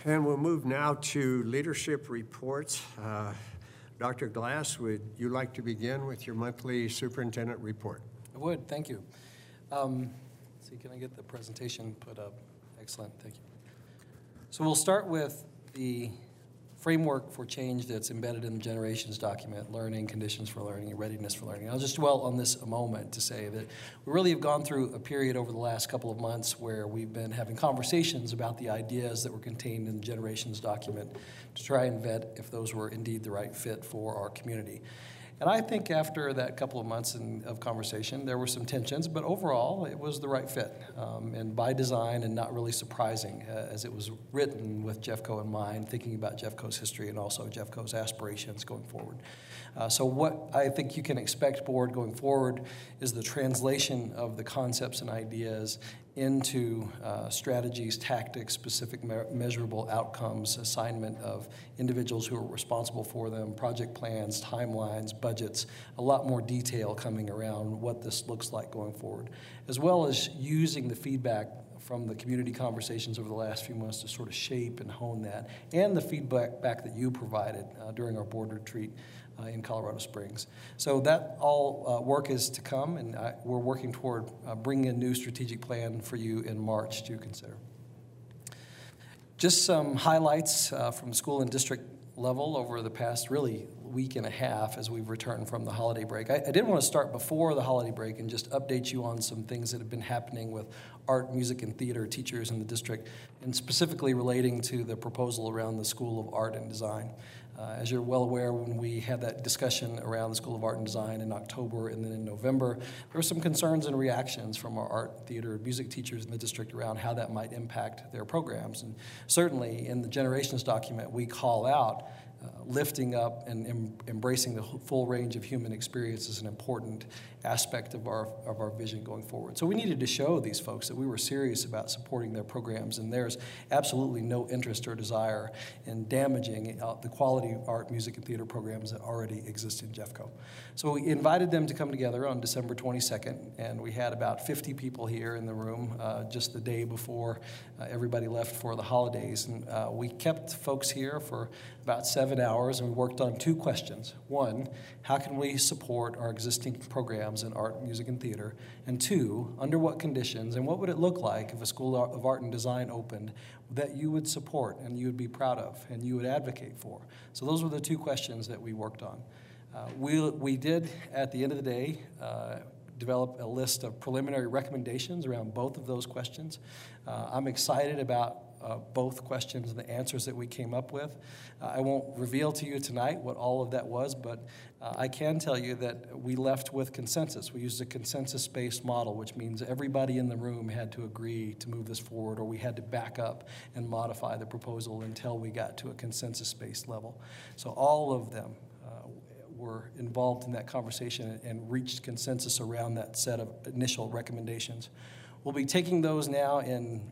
Speaker 1: And we'll move now to leadership reports. Uh, Doctor Glass, would you like to begin with your monthly superintendent report?
Speaker 6: I would, thank you. Um, let's see, can I get the presentation put up? Excellent, thank you. So we'll start with the framework for change that's embedded in the generations document, learning, conditions for learning, and readiness for learning. I'll just dwell on this a moment to say that we really have gone through a period over the last couple of months where we've been having conversations about the ideas that were contained in the generations document to try and vet if those were indeed the right fit for our community. And I think after that couple of months in, of conversation, there were some tensions, but overall, it was the right fit, um, and by design and not really surprising, uh, as it was written with Jeffco in mind, thinking about Jeffco's history and also Jeffco's aspirations going forward. Uh, so what I think you can expect, Board, going forward is the translation of the concepts and ideas into uh, strategies, tactics, specific me- measurable outcomes, assignment of individuals who are responsible for them, project plans, timelines, budgets, a lot more detail coming around what this looks like going forward, as well as using the feedback from the community conversations over the last few months to sort of shape and hone that, and the feedback back that you provided uh, during our board retreat Uh, in Colorado Springs. So that all uh, work is to come, and I, we're working toward uh, bringing a new strategic plan for you in March to consider. Just some highlights uh, from school and district level over the past really week and a half as we've returned from the holiday break. I, I did want to start before the holiday break and just update you on some things that have been happening with art, music, and theater teachers in the district, and specifically relating to the proposal around the School of Art and Design. Uh, as you're well aware, when we had that discussion around the School of Art and Design in October and then in November, there were some concerns and reactions from our art, theater, music teachers in the district around how that might impact their programs. And certainly in the Generations document, we call out uh, lifting up and em- embracing the full range of human experience is an important aspect of our of our vision going forward. So we needed to show these folks that we were serious about supporting their programs, and there's absolutely no interest or desire in damaging uh, the quality art, music, and theater programs that already exist in Jeffco. So we invited them to come together on December twenty-second, and we had about fifty people here in the room uh, just the day before uh, everybody left for the holidays. And uh, we kept folks here for about seven hours, and we worked on two questions. One, how can we support our existing programs in art, music, and theater? And two, under what conditions, and what would it look like if a School of Art and Design opened that you would support and you would be proud of and you would advocate for? So those were the two questions that we worked on. Uh, we, we did, at the end of the day, uh, develop a list of preliminary recommendations around both of those questions. Uh, I'm excited about uh, both questions and the answers that we came up with. Uh, I won't reveal to you tonight what all of that was, but uh, I can tell you that we left with consensus. We used a consensus-based model, which means everybody in the room had to agree to move this forward, or we had to back up and modify the proposal until we got to a consensus-based level. So all of them uh, were involved in that conversation and reached consensus around that set of initial recommendations. We'll be taking those now in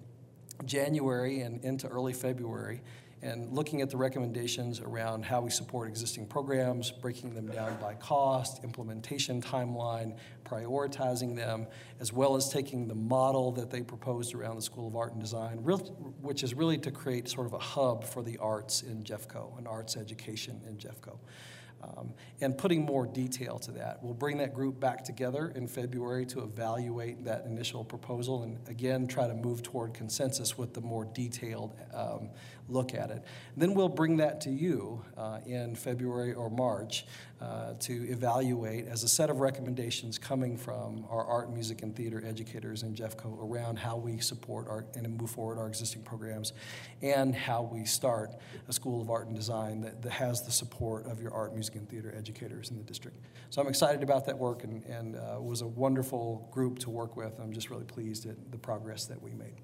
Speaker 6: January and into early February and looking at the recommendations around how we support existing programs, breaking them down by cost, implementation timeline, prioritizing them, as well as taking the model that they proposed around the School of Art and Design, which is really to create sort of a hub for the arts in Jeffco, an arts education in Jeffco. Um, and putting more detail to that. We'll bring that group back together in February to evaluate that initial proposal and, again, try to move toward consensus with the more detailed um, look at it. Then we'll bring that to you uh, in February or March uh, to evaluate as a set of recommendations coming from our art, music, and theater educators in Jeffco around how we support our, and move forward our existing programs, and how we start a School of Art and Design that, that has the support of your art, music, and theater educators in the district. So I'm excited about that work, and, and uh, it was a wonderful group to work with. I'm just really pleased at the progress that we made.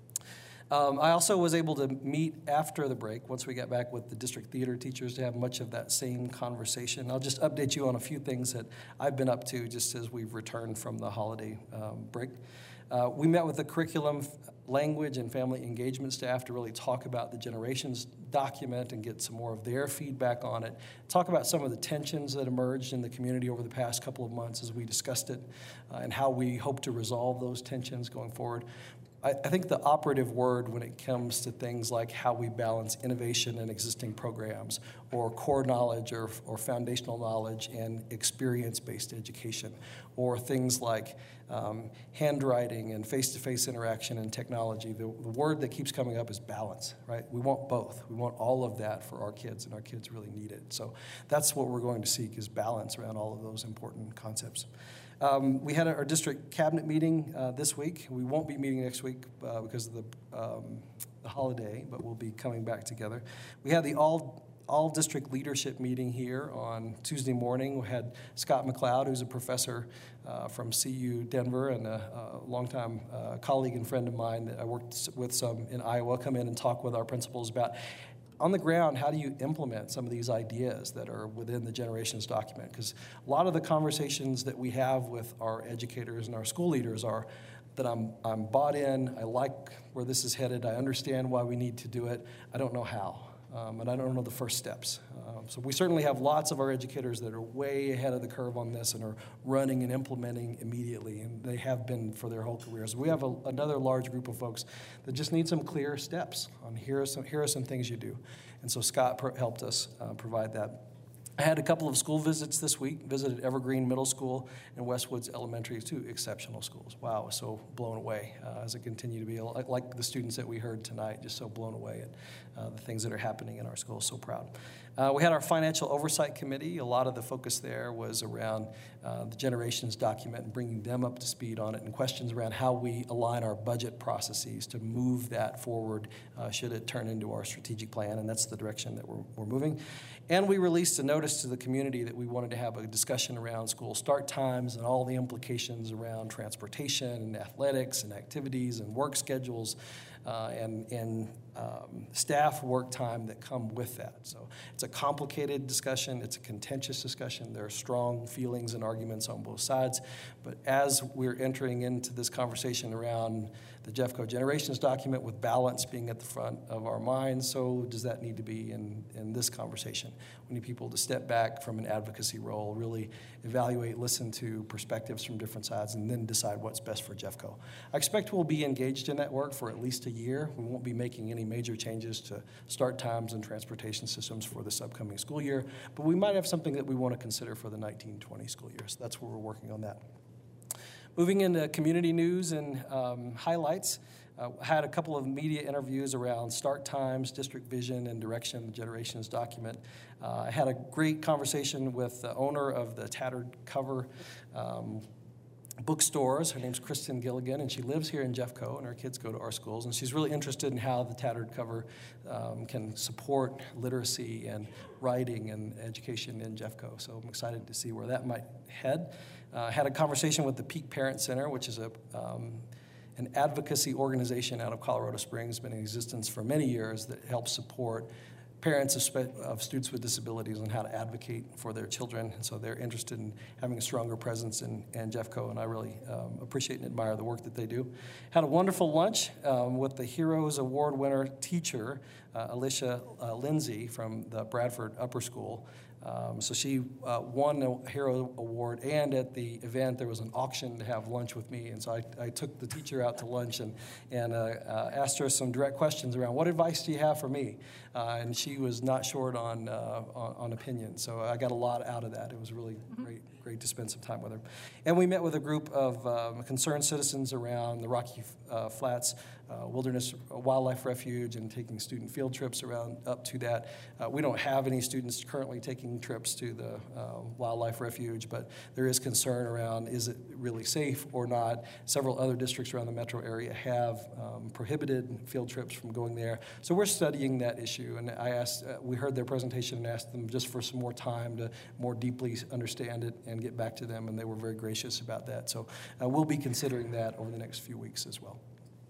Speaker 6: Um, I also was able to meet after the break, once we got back with the district theater teachers, to have much of that same conversation. I'll just update you on a few things that I've been up to just as we've returned from the holiday um, break. Uh, we met with the curriculum, language, and family engagement staff to really talk about the Generations document and get some more of their feedback on it. Talk about some of the tensions that emerged in the community over the past couple of months as we discussed it, uh, and how we hope to resolve those tensions going forward. I, I think the operative word when it comes to things like how we balance innovation in existing programs, or core knowledge or, or foundational knowledge and experience-based education, or things like um, handwriting and face-to-face interaction and technology, the, the word that keeps coming up is balance, right? We want both. We want all of that for our kids, and our kids really need it. So that's what we're going to seek, is balance around all of those important concepts. Um, we had our district cabinet meeting uh, this week. We won't be meeting next week uh, because of the, um, the holiday, but we'll be coming back together. We had the all all district leadership meeting here on Tuesday morning. We had Scott McLeod, who's a professor uh, from C U Denver and a, a longtime uh, colleague and friend of mine that I worked with some in Iowa, come in and talk with our principals about, on the ground, how do you implement some of these ideas that are within the Generations document? Because a lot of the conversations that we have with our educators and our school leaders are that I'm, I'm bought in, I like where this is headed, I understand why we need to do it, I don't know how, um, and I don't know the first steps. Um, so we certainly have lots of our educators that are way ahead of the curve on this and are running and implementing immediately, and they have been for their whole careers. We have a, another large group of folks that just need some clear steps on here are some, here are some things you do. And so Scott per- helped us uh, provide that. I had a couple of school visits this week, visited Evergreen Middle School and Westwoods Elementary, two exceptional schools. Wow, I was so blown away uh, as I continue to be, like, like the students that we heard tonight, just so blown away at uh, the things that are happening in our school, so proud. Uh, we had our Financial Oversight Committee. A lot of the focus there was around uh, the Generations document and bringing them up to speed on it, and questions around how we align our budget processes to move that forward uh, should it turn into our strategic plan, and that's the direction that we're, we're moving. And we released a notice to the community that we wanted to have a discussion around school start times and all the implications around transportation and athletics and activities and work schedules uh, and, and um, staff work time that come with that. So it's a complicated discussion. It's a contentious discussion. There are strong feelings and arguments on both sides. But as we're entering into this conversation around the Jeffco Generations document, with balance being at the front of our minds, so does that need to be in, in this conversation. We need people to step back from an advocacy role, really evaluate, listen to perspectives from different sides, and then decide what's best for Jeffco. I expect we'll be engaged in that work for at least a year. We won't be making any major changes to start times and transportation systems for this upcoming school year, but we might have something that we want to consider for the nineteen twenty school year. So that's where we're working on that. Moving into community news and um, highlights, uh, had a couple of media interviews around start times, district vision, and direction, the Generations document. Uh, I had a great conversation with the owner of the Tattered Cover um, bookstores. Her name's Kristen Gilligan, and she lives here in Jeffco, and her kids go to our schools, and she's really interested in how the Tattered Cover um, can support literacy and writing and education in Jeffco. So I'm excited to see where that might head. I uh, had a conversation with the Peak Parent Center, which is a um, an advocacy organization out of Colorado Springs, been in existence for many years, that helps support parents of, spe- of students with disabilities on how to advocate for their children. And so they're interested in having a stronger presence in, in Jeffco, and I really um, appreciate and admire the work that they do. Had a wonderful lunch um, with the Heroes Award winner teacher, uh, Alicia uh, Lindsay from the Bradford Upper School. Um, so she uh, won the Hero Award, and at the event there was an auction to have lunch with me, and so I, I took the teacher out to lunch and, and uh, uh, asked her some direct questions around, what advice do you have for me? Uh, and she was not short on, uh, on on opinion, so I got a lot out of that. It was really mm-hmm. great great to spend some time with her. And we met with a group of um, concerned citizens around the Rocky uh, Flats uh, Wilderness Wildlife Refuge, and taking student field trips around up to that. Uh, we don't have any students currently taking trips to the uh, wildlife refuge, but there is concern around, is it really safe or not? Several other districts around the metro area have um, prohibited field trips from going there. So we're studying that issue, and I asked, uh, we heard their presentation and asked them just for some more time to more deeply understand it and get back to them, and they were very gracious about that. So uh, we'll be considering that over the next few weeks as well.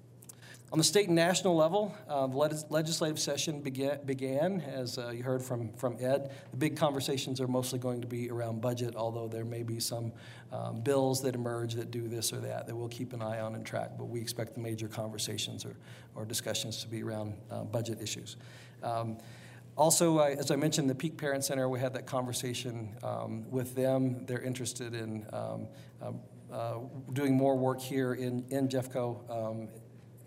Speaker 6: On the state and national level, uh, the leg- legislative session began, began as uh, you heard from, from Ed. The big conversations are mostly going to be around budget, although there may be some um, bills that emerge that do this or that that we'll keep an eye on and track, but we expect the major conversations or, or discussions to be around uh, budget issues. Um, Also, uh, as I mentioned, the Peak Parent Center, we had that conversation um, with them. They're interested in um, uh, uh, doing more work here in, in Jeffco. Um,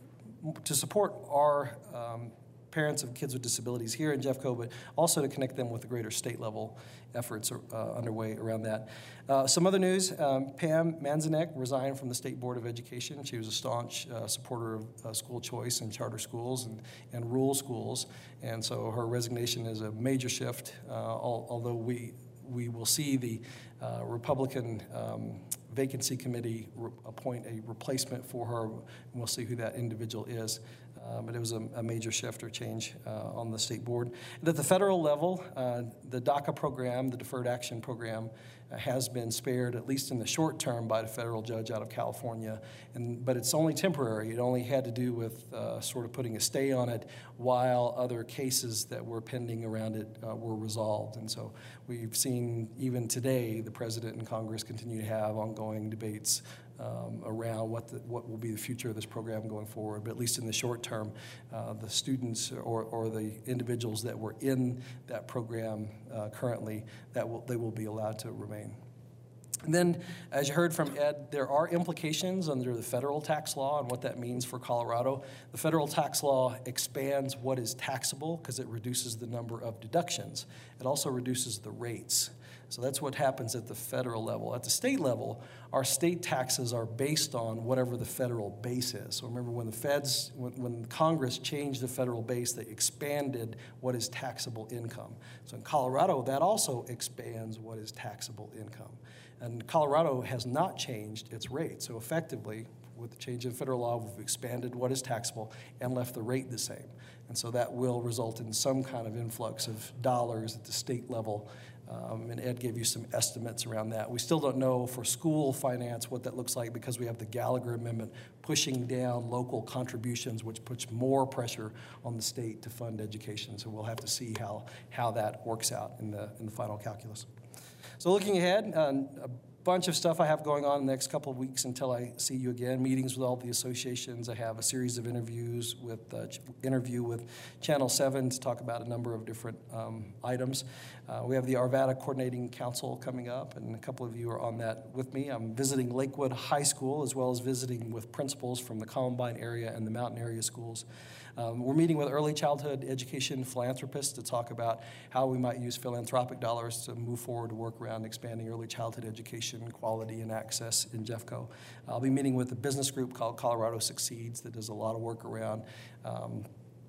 Speaker 6: to support our um, parents of kids with disabilities here in Jeffco, but also to connect them with the greater state level efforts uh, underway around that. Uh, some other news, um, Pam Manzanek resigned from the State Board of Education. She was a staunch uh, supporter of uh, school choice and charter schools and, and rural schools, and so her resignation is a major shift, uh, al although we, we will see the uh, Republican um, vacancy committee appoint a replacement for her, and we'll see who that individual is. Uh, but it was a, a major shift or change uh, on the state board. And at the federal level, uh, the DACA program, the Deferred Action Program, uh, has been spared, at least in the short term, by the federal judge out of California. And, but it's only temporary. It only had to do with uh, sort of putting a stay on it while other cases that were pending around it uh, were resolved. And so we've seen even today the president and Congress continue to have ongoing debates Um, around what the, what will be the future of this program going forward. But at least in the short term, uh, the students or, or the individuals that were in that program uh, currently, that will, they will be allowed to remain. And then, as you heard from Ed, there are implications under the federal tax law and what that means for Colorado. The federal tax law expands what is taxable because it reduces the number of deductions. It also reduces the rates. So that's what happens at the federal level. At the state level, our state taxes are based on whatever the federal base is. So remember, when the feds, when, when Congress changed the federal base, they expanded what is taxable income. So in Colorado, that also expands what is taxable income. And Colorado has not changed its rate. So effectively, with the change in federal law, we've expanded what is taxable and left the rate the same. And so that will result in some kind of influx of dollars at the state level. Um, and Ed gave you some estimates around that. We still don't know for school finance what that looks like because we have the Gallagher Amendment pushing down local contributions, which puts more pressure on the state to fund education. So we'll have to see how, how that works out in the, in the final calculus. So looking ahead, uh, a bunch of stuff I have going on in the next couple of weeks until I see you again. Meetings with all the associations. I have a series of interviews with uh, ch interview with Channel seven to talk about a number of different um, items. Uh, we have the Arvada Coordinating Council coming up, and a couple of you are on that with me. I'm visiting Lakewood High School as well as visiting with principals from the Columbine area and the Mountain area schools. Um, we're meeting with early childhood education philanthropists to talk about how we might use philanthropic dollars to move forward to work around expanding early childhood education, quality, and access in Jeffco. I'll be meeting with a business group called Colorado Succeeds that does a lot of work around um,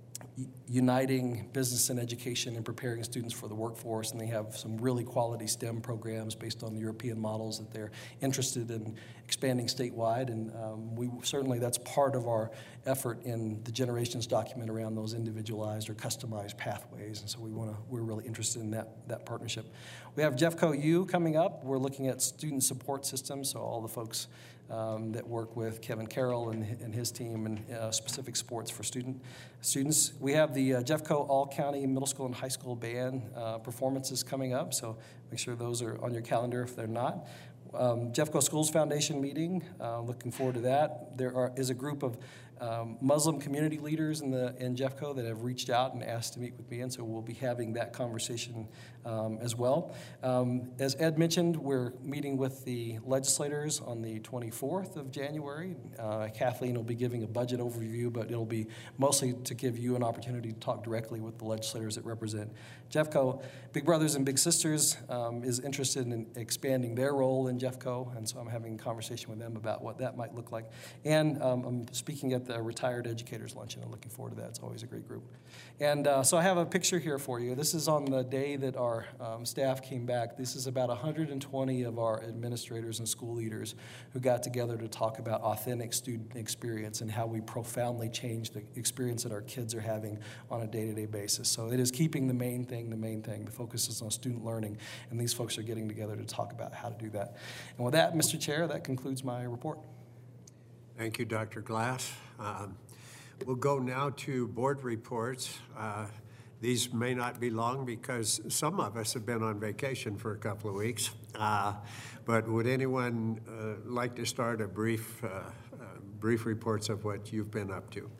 Speaker 6: uniting business and education and preparing students for the workforce, and they have some really quality STEM programs based on the European models that they're interested in expanding statewide, and um, we certainly, that's part of our effort in the Generations document around those individualized or customized pathways, and so we want to, we're really interested in that, that partnership. We have Jeffco U coming up. We're looking at student support systems, so all the folks Um, that work with Kevin Carroll and, and his team and uh, specific sports for student students. We have the uh, Jeffco All-County Middle School and High School Band uh, performances coming up, so make sure those are on your calendar if they're not. Um, Jeffco Schools Foundation meeting, uh, looking forward to that. There are, is a group of um, Muslim community leaders in, the, in Jeffco that have reached out and asked to meet with me, and so we'll be having that conversation um, as well. Um, as Ed mentioned, we're meeting with the legislators on the twenty-fourth of January. Uh, Kathleen will be giving a budget overview, but it'll be mostly to give you an opportunity to talk directly with the legislators that represent Jeffco. Big Brothers and Big Sisters um, is interested in expanding their role in Jeffco, and so I'm having a conversation with them about what that might look like. And um, I'm speaking at the Retired Educators Luncheon. I'm looking forward to that. It's always a great group. And uh, so I have a picture here for you. This is on the day that our um, staff came back. This is about one hundred twenty of our administrators and school leaders who got together to talk about authentic student experience and how we profoundly change the experience that our kids are having on a day-to-day basis. So it is keeping the main thing the main thing. The focus is on student learning, and these folks are getting together to talk about how to do that. And with that, Mister Chair, that concludes my report.
Speaker 1: Thank you, Doctor Glass. Um, we'll go now to board reports. Uh, these may not be long because some of us have been on vacation for a couple of weeks. Uh, but would anyone uh, like to start a brief, uh, uh, brief reports of what you've been up to?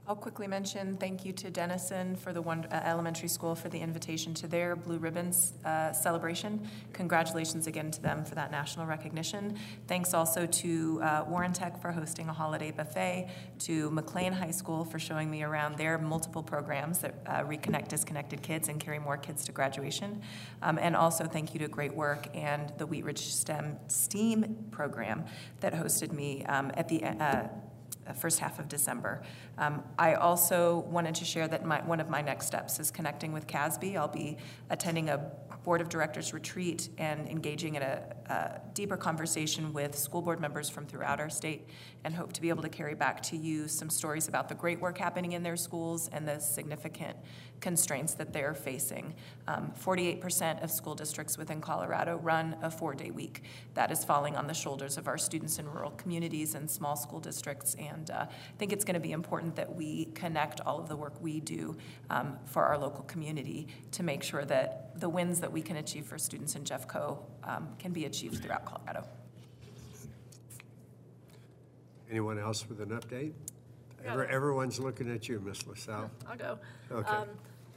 Speaker 5: I'll quickly mention thank you to Denison for the one, uh, elementary school for the invitation to their Blue Ribbons uh, celebration. Congratulations again to them for that national recognition. Thanks also to uh, Warren Tech for hosting a holiday buffet, to McLean High School for showing me around their multiple programs that uh, reconnect disconnected kids and carry more kids to graduation. Um, and also thank you to Great Work and the Wheat Ridge STEM STEAM program that hosted me um, at the uh, first half of December. Um, I also wanted to share that my, one of my next steps is connecting with C A S B. I'll be attending a Board of Directors retreat and engaging in a, a deeper conversation with school board members from throughout our state, and hope to be able to carry back to you some stories about the great work happening in their schools and the significant constraints that they're facing. Um, forty-eight percent of school districts within Colorado run a four-day week. That is falling on the shoulders of our students in rural communities and small school districts, and uh, I think it's going to be important that we connect all of the work we do um, for our local community to make sure that the wins that we can achieve for students in Jeffco um, can be achieved throughout Colorado.
Speaker 1: Anyone else with an update? Ever, everyone's looking at you, Miz LaSalle.
Speaker 4: I'll go.
Speaker 1: Okay.
Speaker 4: Um,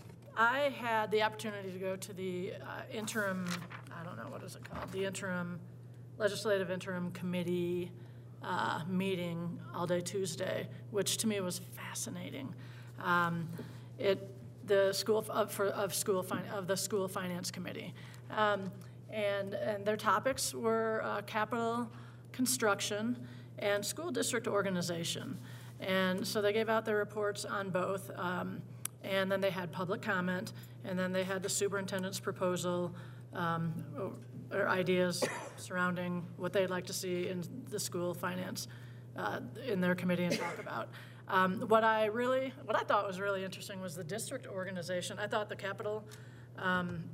Speaker 4: I had the opportunity to go to the uh, interim, I don't know, what is it called? The interim, legislative interim committee uh, meeting all day Tuesday, which to me was fascinating. Um, it, the school of, for, of school fin- of the school finance committee, um, and and their topics were uh, capital construction and school district organization. And so they gave out their reports on both, um, and then they had public comment, and then they had the superintendent's proposal um, or ideas surrounding what they'd like to see in the school finance uh, in their committee and talk about. Um, what I really, what I thought was really interesting was the district organization. I thought the capital, um,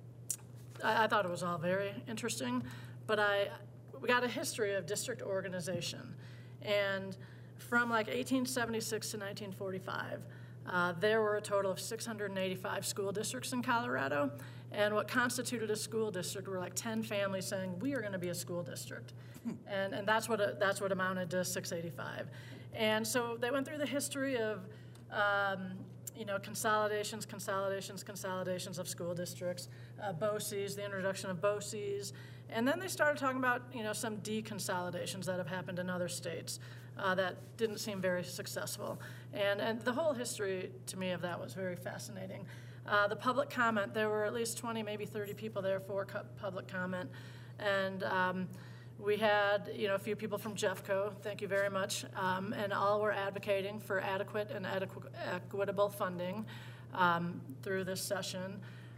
Speaker 4: I, I thought it was all very interesting, but I, we got a history of district organization, and from like eighteen seventy-six to nineteen forty-five, uh, there were a total of six hundred eighty-five school districts in Colorado, and what constituted a school district were like ten families saying, we are going to be a school district, and and that's what a, that's what amounted to six eighty-five. And so they went through the history of um, you know, consolidations, consolidations, consolidations of school districts, uh, B O C Es, the introduction of B O C Es, and then they started talking about, you know, some deconsolidations that have happened in other states uh, that didn't seem very successful. And, and the whole history, to me, of that was very fascinating. Uh, the public comment, there were at least twenty, maybe thirty people there for co- public comment. And um, we had, you know, a few people from Jeffco, thank you very much, um, and all were advocating for adequate and adequ- equitable funding um, through this session.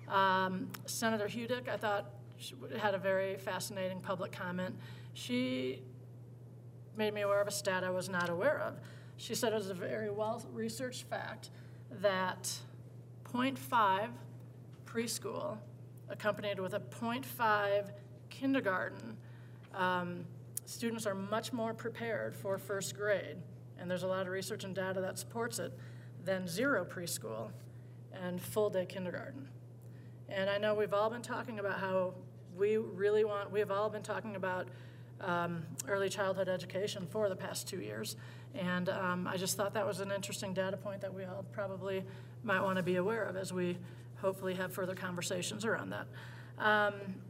Speaker 4: Um, Senator Hudick, I thought, she had a very fascinating public comment. She made me aware of a stat I was not aware of. She said it was a very well-researched fact that zero point five preschool accompanied with a zero point five kindergarten, um, students are much more prepared for first grade, and there's a lot of research and data that supports it, than zero preschool and full-day kindergarten. And I know we've all been talking about how we really want, we've all been talking about um, early childhood education for the past two years. And um, I just thought that was an interesting data point that we all probably might want to be aware of as we hopefully have further conversations around that. Um,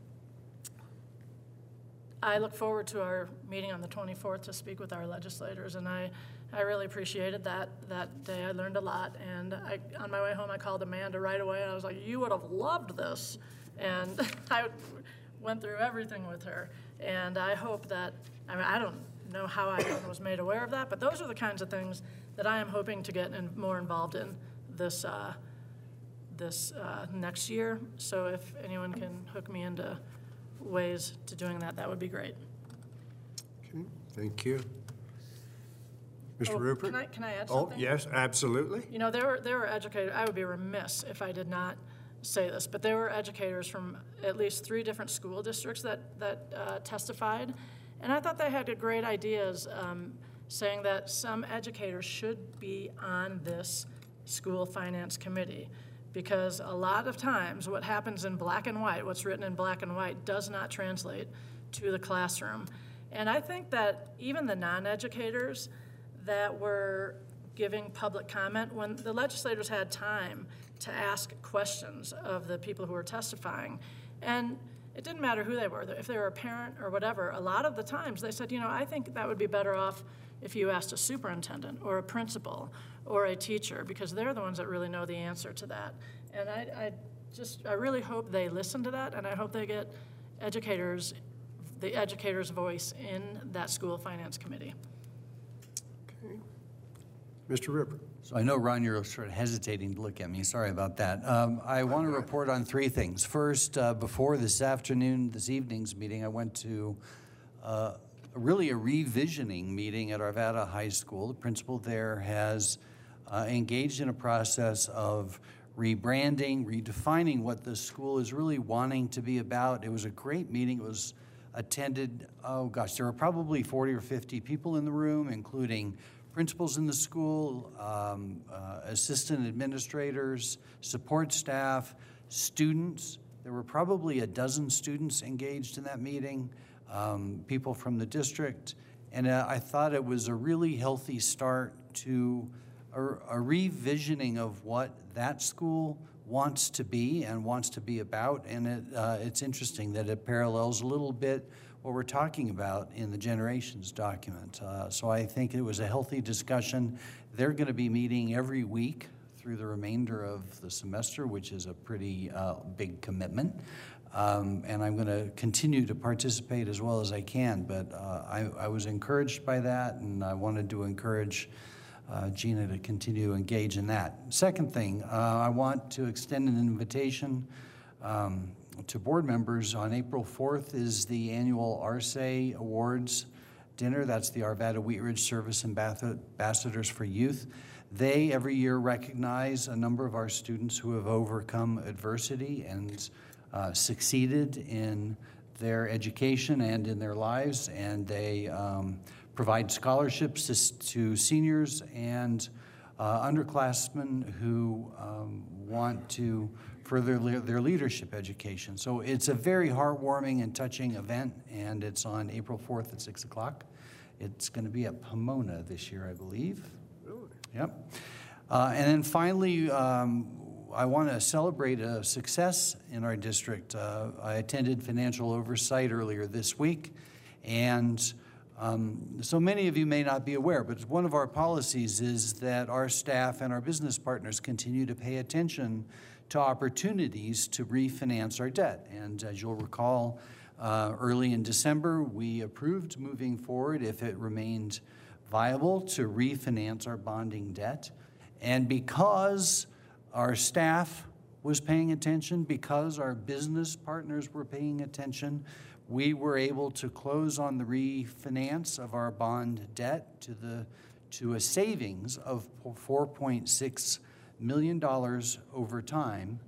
Speaker 4: I look forward to our meeting on the twenty-fourth to speak with our legislators, and I, I really appreciated that that day. I learned a lot, and I, on my way home, I called Amanda right away, and I was like, you would have loved this. And I went through everything with her, and I hope that, I mean, I don't know how I was made aware of that, but those are the kinds of things that I am hoping to get in, more involved in this, uh, this uh, next year. So if anyone can hook me into ways to doing that, that would be great.
Speaker 1: Okay, thank you. Mister
Speaker 4: Oh,
Speaker 1: Rupert?
Speaker 4: Can I, can I add
Speaker 1: Oh,
Speaker 4: something?
Speaker 1: yes, absolutely.
Speaker 4: You know, there were, there were educators, I would be remiss if I did not say this, but there were educators from at least three different school districts that, that uh, testified, and I thought they had great ideas, um, saying that some educators should be on this school finance committee, because a lot of times what happens in black and white, what's written in black and white, does not translate to the classroom. And I think that even the non-educators that were giving public comment, when the legislators had time to ask questions of the people who were testifying. And it didn't matter who they were, if they were a parent or whatever. A lot of the times they said, you know, I think that would be better off if you asked a superintendent or a principal or a teacher, because they're the ones that really know the answer to that. And I, I just, I really hope they listen to that, and I hope they get educators, the educator's voice in that school finance committee.
Speaker 1: Okay. Mister Rupert.
Speaker 3: So I know, Ron, you're sort of hesitating to look at me. Sorry about that. Um, I want to report on three things. First, uh, before this afternoon, this evening's meeting, I went to uh, really a revisioning meeting at Arvada High School. The principal there has uh, engaged in a process of rebranding, redefining what the school is really wanting to be about. It was a great meeting. It was attended, oh gosh, there were probably forty or fifty people in the room, including principals in the school, um, uh, assistant administrators, support staff, students. There were probably a dozen students engaged in that meeting, um, people from the district. And uh, I thought it was a really healthy start to a, a revisioning of what that school wants to be and wants to be about. And it, uh, it's interesting that it parallels a little bit what we're talking about in the Generations document. Uh, so I think it was a healthy discussion. They're going to be meeting every week through the remainder of the semester, which is a pretty uh, big commitment. Um, and I'm going to continue to participate as well as I can. But uh, I, I was encouraged by that, and I wanted to encourage uh, Gina to continue to engage in that. Second thing, uh, I want to extend an invitation um, to board members. On April fourth is the annual A R S E Awards dinner. That's the Arvada Wheat Ridge Service Ambassadors for Youth. They every year recognize a number of our students who have overcome adversity and uh, succeeded in their education and in their lives, and they um, provide scholarships to, to seniors and uh, underclassmen who um, want to further le- their leadership education. So it's a very heartwarming and touching event, and it's on April fourth at six o'clock. It's going to be at Pomona this year, I believe.
Speaker 1: Really?
Speaker 3: Yep. Uh, and then finally, um, I want to celebrate a success in our district. Uh, I attended financial oversight earlier this week, and um, so many of you may not be aware, but one of our policies is that our staff and our business partners continue to pay attention to opportunities to refinance our debt. And as you'll recall, uh, early in December, we approved moving forward, if it remained viable, to refinance our bonding debt. And because our staff was paying attention, because our business partners were paying attention, we were able to close on the refinance of our bond debt to the to a savings of four point six million dollars over time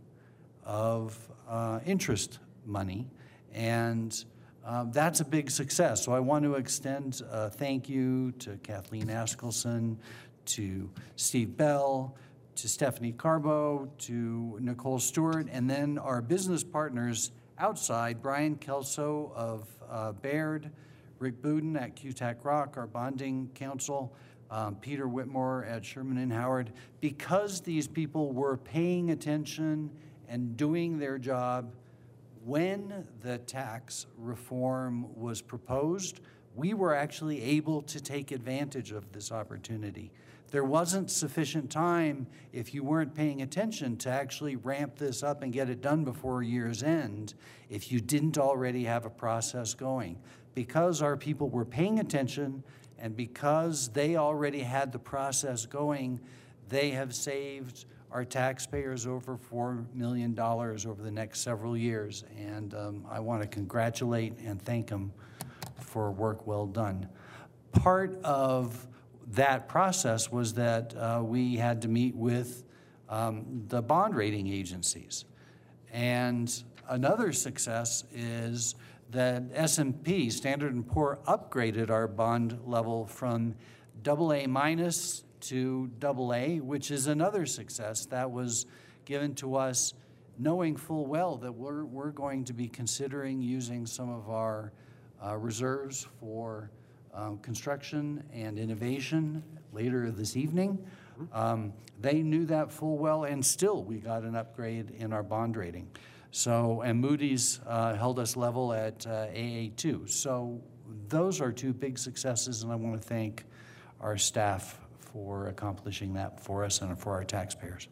Speaker 3: of uh, interest money, and uh, that's a big success. So I want to extend a thank you to Kathleen Askelson, to Steve Bell, to Stephanie Carbo, to Nicole Stewart, and then our business partners outside, Brian Kelso of uh, Baird, Rick Budin at Q TAC Rock, our bonding counsel, um, Peter Whitmore at Sherman and Howard. Because these people were paying attention and doing their job when the tax reform was proposed, we were actually able to take advantage of this opportunity. There wasn't sufficient time, if you weren't paying attention, to actually ramp this up and get it done before year's end if you didn't already have a process going. Because our people were paying attention and because they already had the process going, they have saved our taxpayers over four million dollars over the next several years. And um, I want to congratulate and thank them for work well done. Part of that process was that uh, we had to meet with um, the bond rating agencies. And another success is that S and P, Standard and Poor, upgraded our bond level from double A minus to double A, which is another success that was given to us knowing full well that we're, we're going to be considering using some of our uh, reserves for Um, construction and innovation later this evening. Um, They knew that full well, and still, we got an upgrade in our bond rating. So, and Moody's uh, held us level at uh, A A two. So those are two big successes, and I want to thank our staff for accomplishing that for us and for our taxpayers.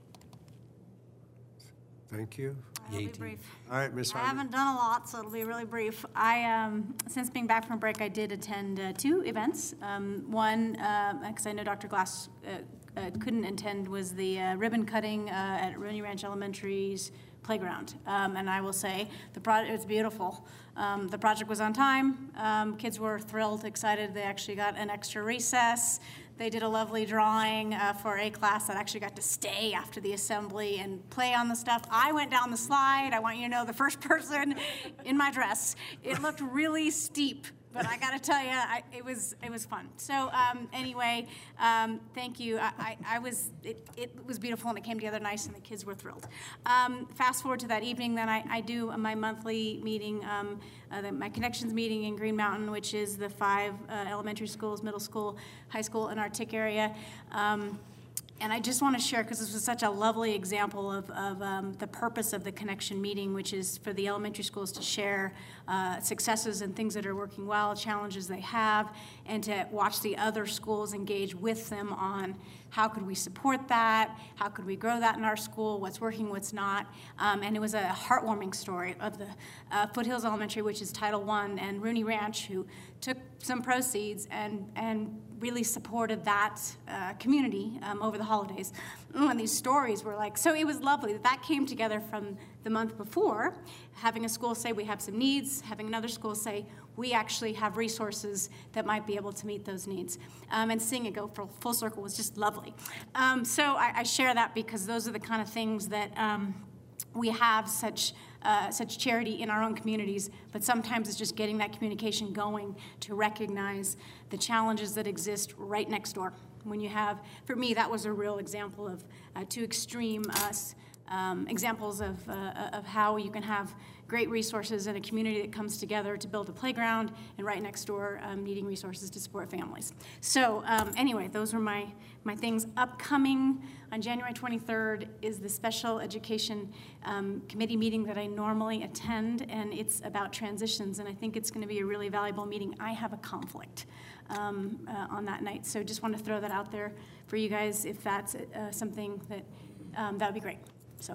Speaker 1: Thank you.
Speaker 7: I'll be
Speaker 3: eighteen.
Speaker 7: brief.
Speaker 1: All right, Miz
Speaker 7: I
Speaker 1: Harvey.
Speaker 7: haven't done a lot, so it'll be really brief. I, um, since being back from break, I did attend uh, two events. Um, One, because I know Doctor Glass uh, uh, couldn't attend, was the uh, ribbon cutting uh, at Rooney Ranch Elementary's playground. Um, And I will say, the project, it was beautiful. Um, The project was on time. Um, Kids were thrilled, excited. They actually got an extra recess. They did a lovely drawing uh, for a class that actually got to stay after the assembly and play on the stuff. I went down the slide. I want you to know, the first person in my dress. It looked really steep, but I got to tell you, I, it was it was fun. So um, anyway, um, thank you. I, I, I was it, it was beautiful and it came together nice and the kids were thrilled. Um, fast forward to that evening, then I, I do my monthly meeting, um, uh, the, my connections meeting in Green Mountain, which is the five uh, elementary schools, middle school, high school in our Tick area. Um, And I just want to share, because this was such a lovely example of, of um, the purpose of the connection meeting, which is for the elementary schools to share uh, successes and things that are working well, challenges they have, and to watch the other schools engage with them on how could we support that, how could we grow that in our school, what's working, what's not. Um, and it was a heartwarming story of the uh, Foothills Elementary, which is Title One, and Rooney Ranch, who took some proceeds and, and really supported that uh, community um, over the holidays. And these stories were like, so it was lovely that that came together from the month before, having a school say we have some needs, having another school say we actually have resources that might be able to meet those needs. Um, and seeing it go full, full circle was just lovely. Um, so I, I share that because those are the kind of things that um, we have such Uh, such charity in our own communities, but sometimes it's just getting that communication going to recognize the challenges that exist right next door. When you have, for me, that was a real example of uh, two extreme us. Um, examples of, uh, of how you can have great resources in a community that comes together to build a playground, and right next door um, needing resources to support families. So um, anyway, those were my, my things. Upcoming on January twenty-third is the Special Education um, Committee meeting that I normally attend, and it's about transitions, and I think it's going to be a really valuable meeting. I have a conflict um, uh, on that night, so just want to throw that out there for you guys if that's uh, something that, um, that would be great. So,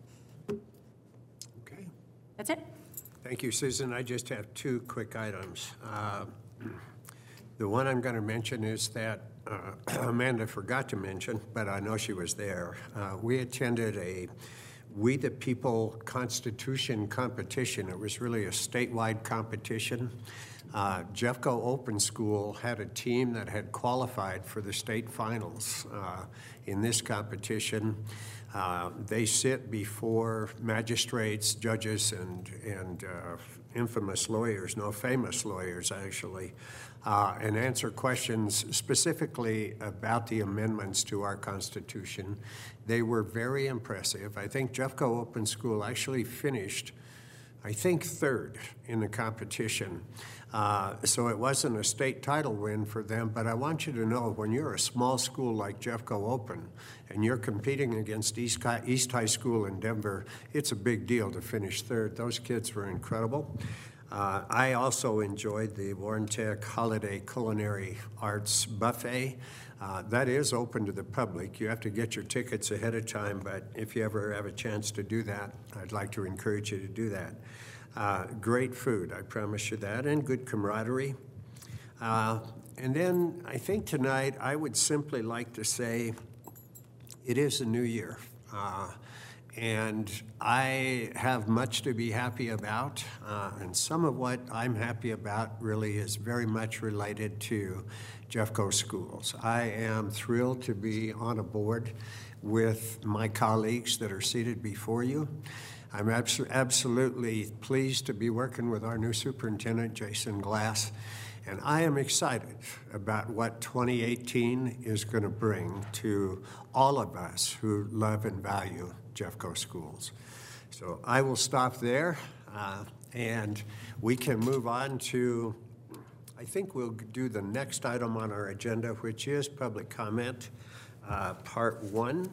Speaker 1: Okay.
Speaker 7: that's it.
Speaker 1: Thank you, Susan. I just have two quick items. Uh, The one I'm going to mention is that uh, Amanda forgot to mention, but I know she was there. Uh, We attended a We the People Constitution competition. It was really a statewide competition. Uh, Jeffco Open School had a team that had qualified for the state finals uh, in this competition. Uh, they sit before magistrates, judges, and, and uh, infamous lawyers, no, famous lawyers, actually, uh, and answer questions specifically about the amendments to our Constitution. They were very impressive. I think Jeffco Open School actually finished, I think, third in the competition. Uh, so it wasn't a state title win for them, but I want you to know when you're a small school like Jeffco Open and you're competing against East, East High School in Denver, it's a big deal to finish third. Those kids were incredible. Uh, I also enjoyed the Warren Tech Holiday Culinary Arts Buffet. Uh, that is open to the public. You have to get your tickets ahead of time, but if you ever have a chance to do that, I'd like to encourage you to do that. Uh, great food, I promise you that, and good camaraderie. Uh, and then I think tonight I would simply like to say it is a new year. Uh, and I have much to be happy about. Uh, and some of what I'm happy about really is very much related to Jeffco Schools. I am thrilled to be on a board with my colleagues that are seated before you. I'm abs- absolutely pleased to be working with our new superintendent, Jason Glass, and I am excited about what twenty eighteen is going to bring to all of us who love and value Jeffco Schools. So I will stop there, uh, and we can move on to, I think we'll do the next item on our agenda, which is public comment. uh, Part one.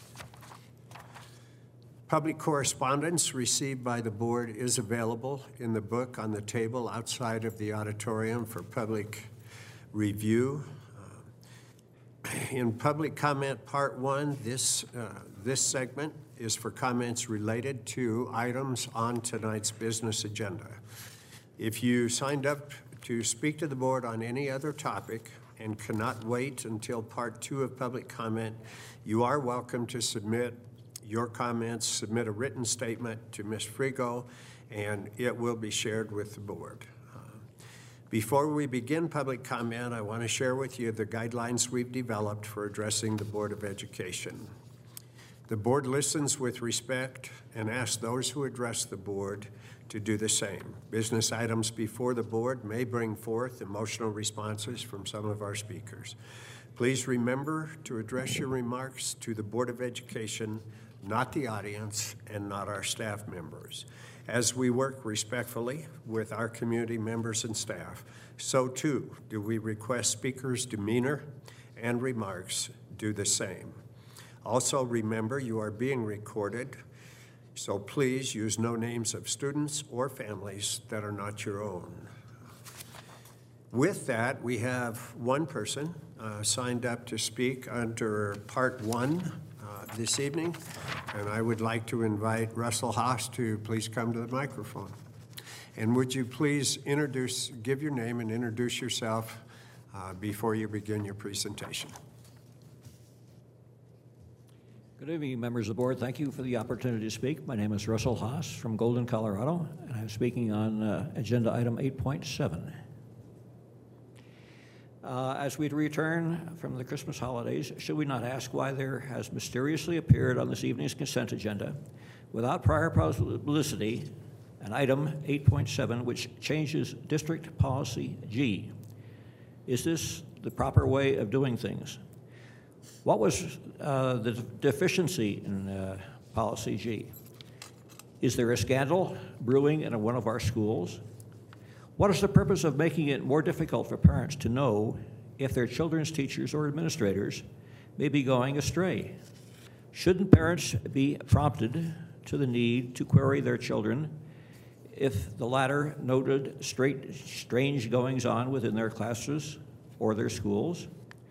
Speaker 1: Public correspondence received by the board is available in the book on the table outside of the auditorium for public review. Uh, In public comment part one, this, uh, this segment is for comments related to items on tonight's business agenda. If you signed up to speak to the board on any other topic and cannot wait until part two of public comment, you are welcome to submit your comments, submit a written statement to Miz Frigo, and it will be shared with the board. Uh, Before we begin public comment, I want to share with you the guidelines we've developed for addressing the Board of Education. The board listens with respect and asks those who address the board to do the same. Business items before the board may bring forth emotional responses from some of our speakers. Please remember to address your remarks to the Board of Education, not the audience, and not our staff members. As we work respectfully with our community members and staff, so too do we request speakers' demeanor and remarks do the same. Also remember you are being recorded, so please use no names of students or families that are not your own. With that, we have one person uh, signed up to speak under part one uh, this evening, and I would like to invite Russell Haas to please come to the microphone. And would you please introduce, give your name and introduce yourself uh, before you begin your presentation.
Speaker 9: Good evening, members of the board. Thank you for the opportunity to speak. My name is Russell Haas from Golden, Colorado, and I'm speaking on uh, agenda item eight point seven. Uh, as we return from the Christmas holidays, should we not ask why there has mysteriously appeared on this evening's consent agenda, without prior publicity, an item eight point seven which changes District Policy G? Is this the proper way of doing things? What was uh, the deficiency in uh, Policy G? Is there a scandal brewing in one of our schools? What is the purpose of making it more difficult for parents to know if their children's teachers or administrators may be going astray? Shouldn't parents be prompted to the need to query their children if the latter noted straight, strange goings-on within their classes or their schools?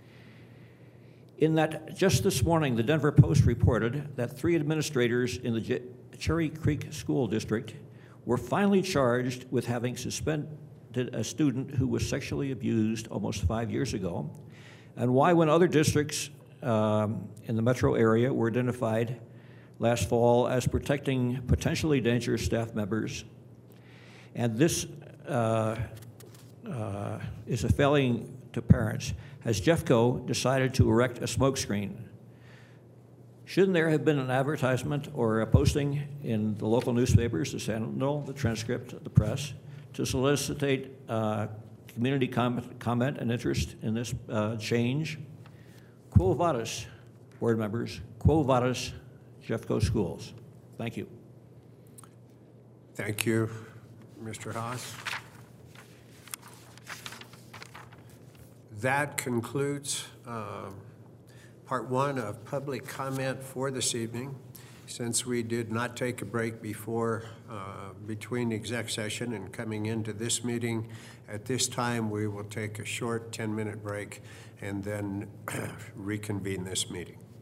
Speaker 9: In that, just this morning, the Denver Post reported that three administrators in the J- Cherry Creek School District were finally charged with having suspended a student who was sexually abused almost five years ago, and why, when other districts um, in the metro area were identified last fall as protecting potentially dangerous staff members, and this uh, uh, is a failing to parents, has Jeffco decided to erect a smokescreen? Shouldn't there have been an advertisement or a posting in the local newspapers, the Sentinel, the Transcript, the Press, to solicit uh, community com- comment and interest in this uh, change? Quo vadis, board members, quo vadis, Jeffco Schools. Thank you.
Speaker 1: Thank you, Mister Haas. That concludes uh, part one of public comment for this evening. Since we did not take a break before, uh, between exec session and coming into this meeting, at this time we will take a short ten-minute break and then reconvene this meeting.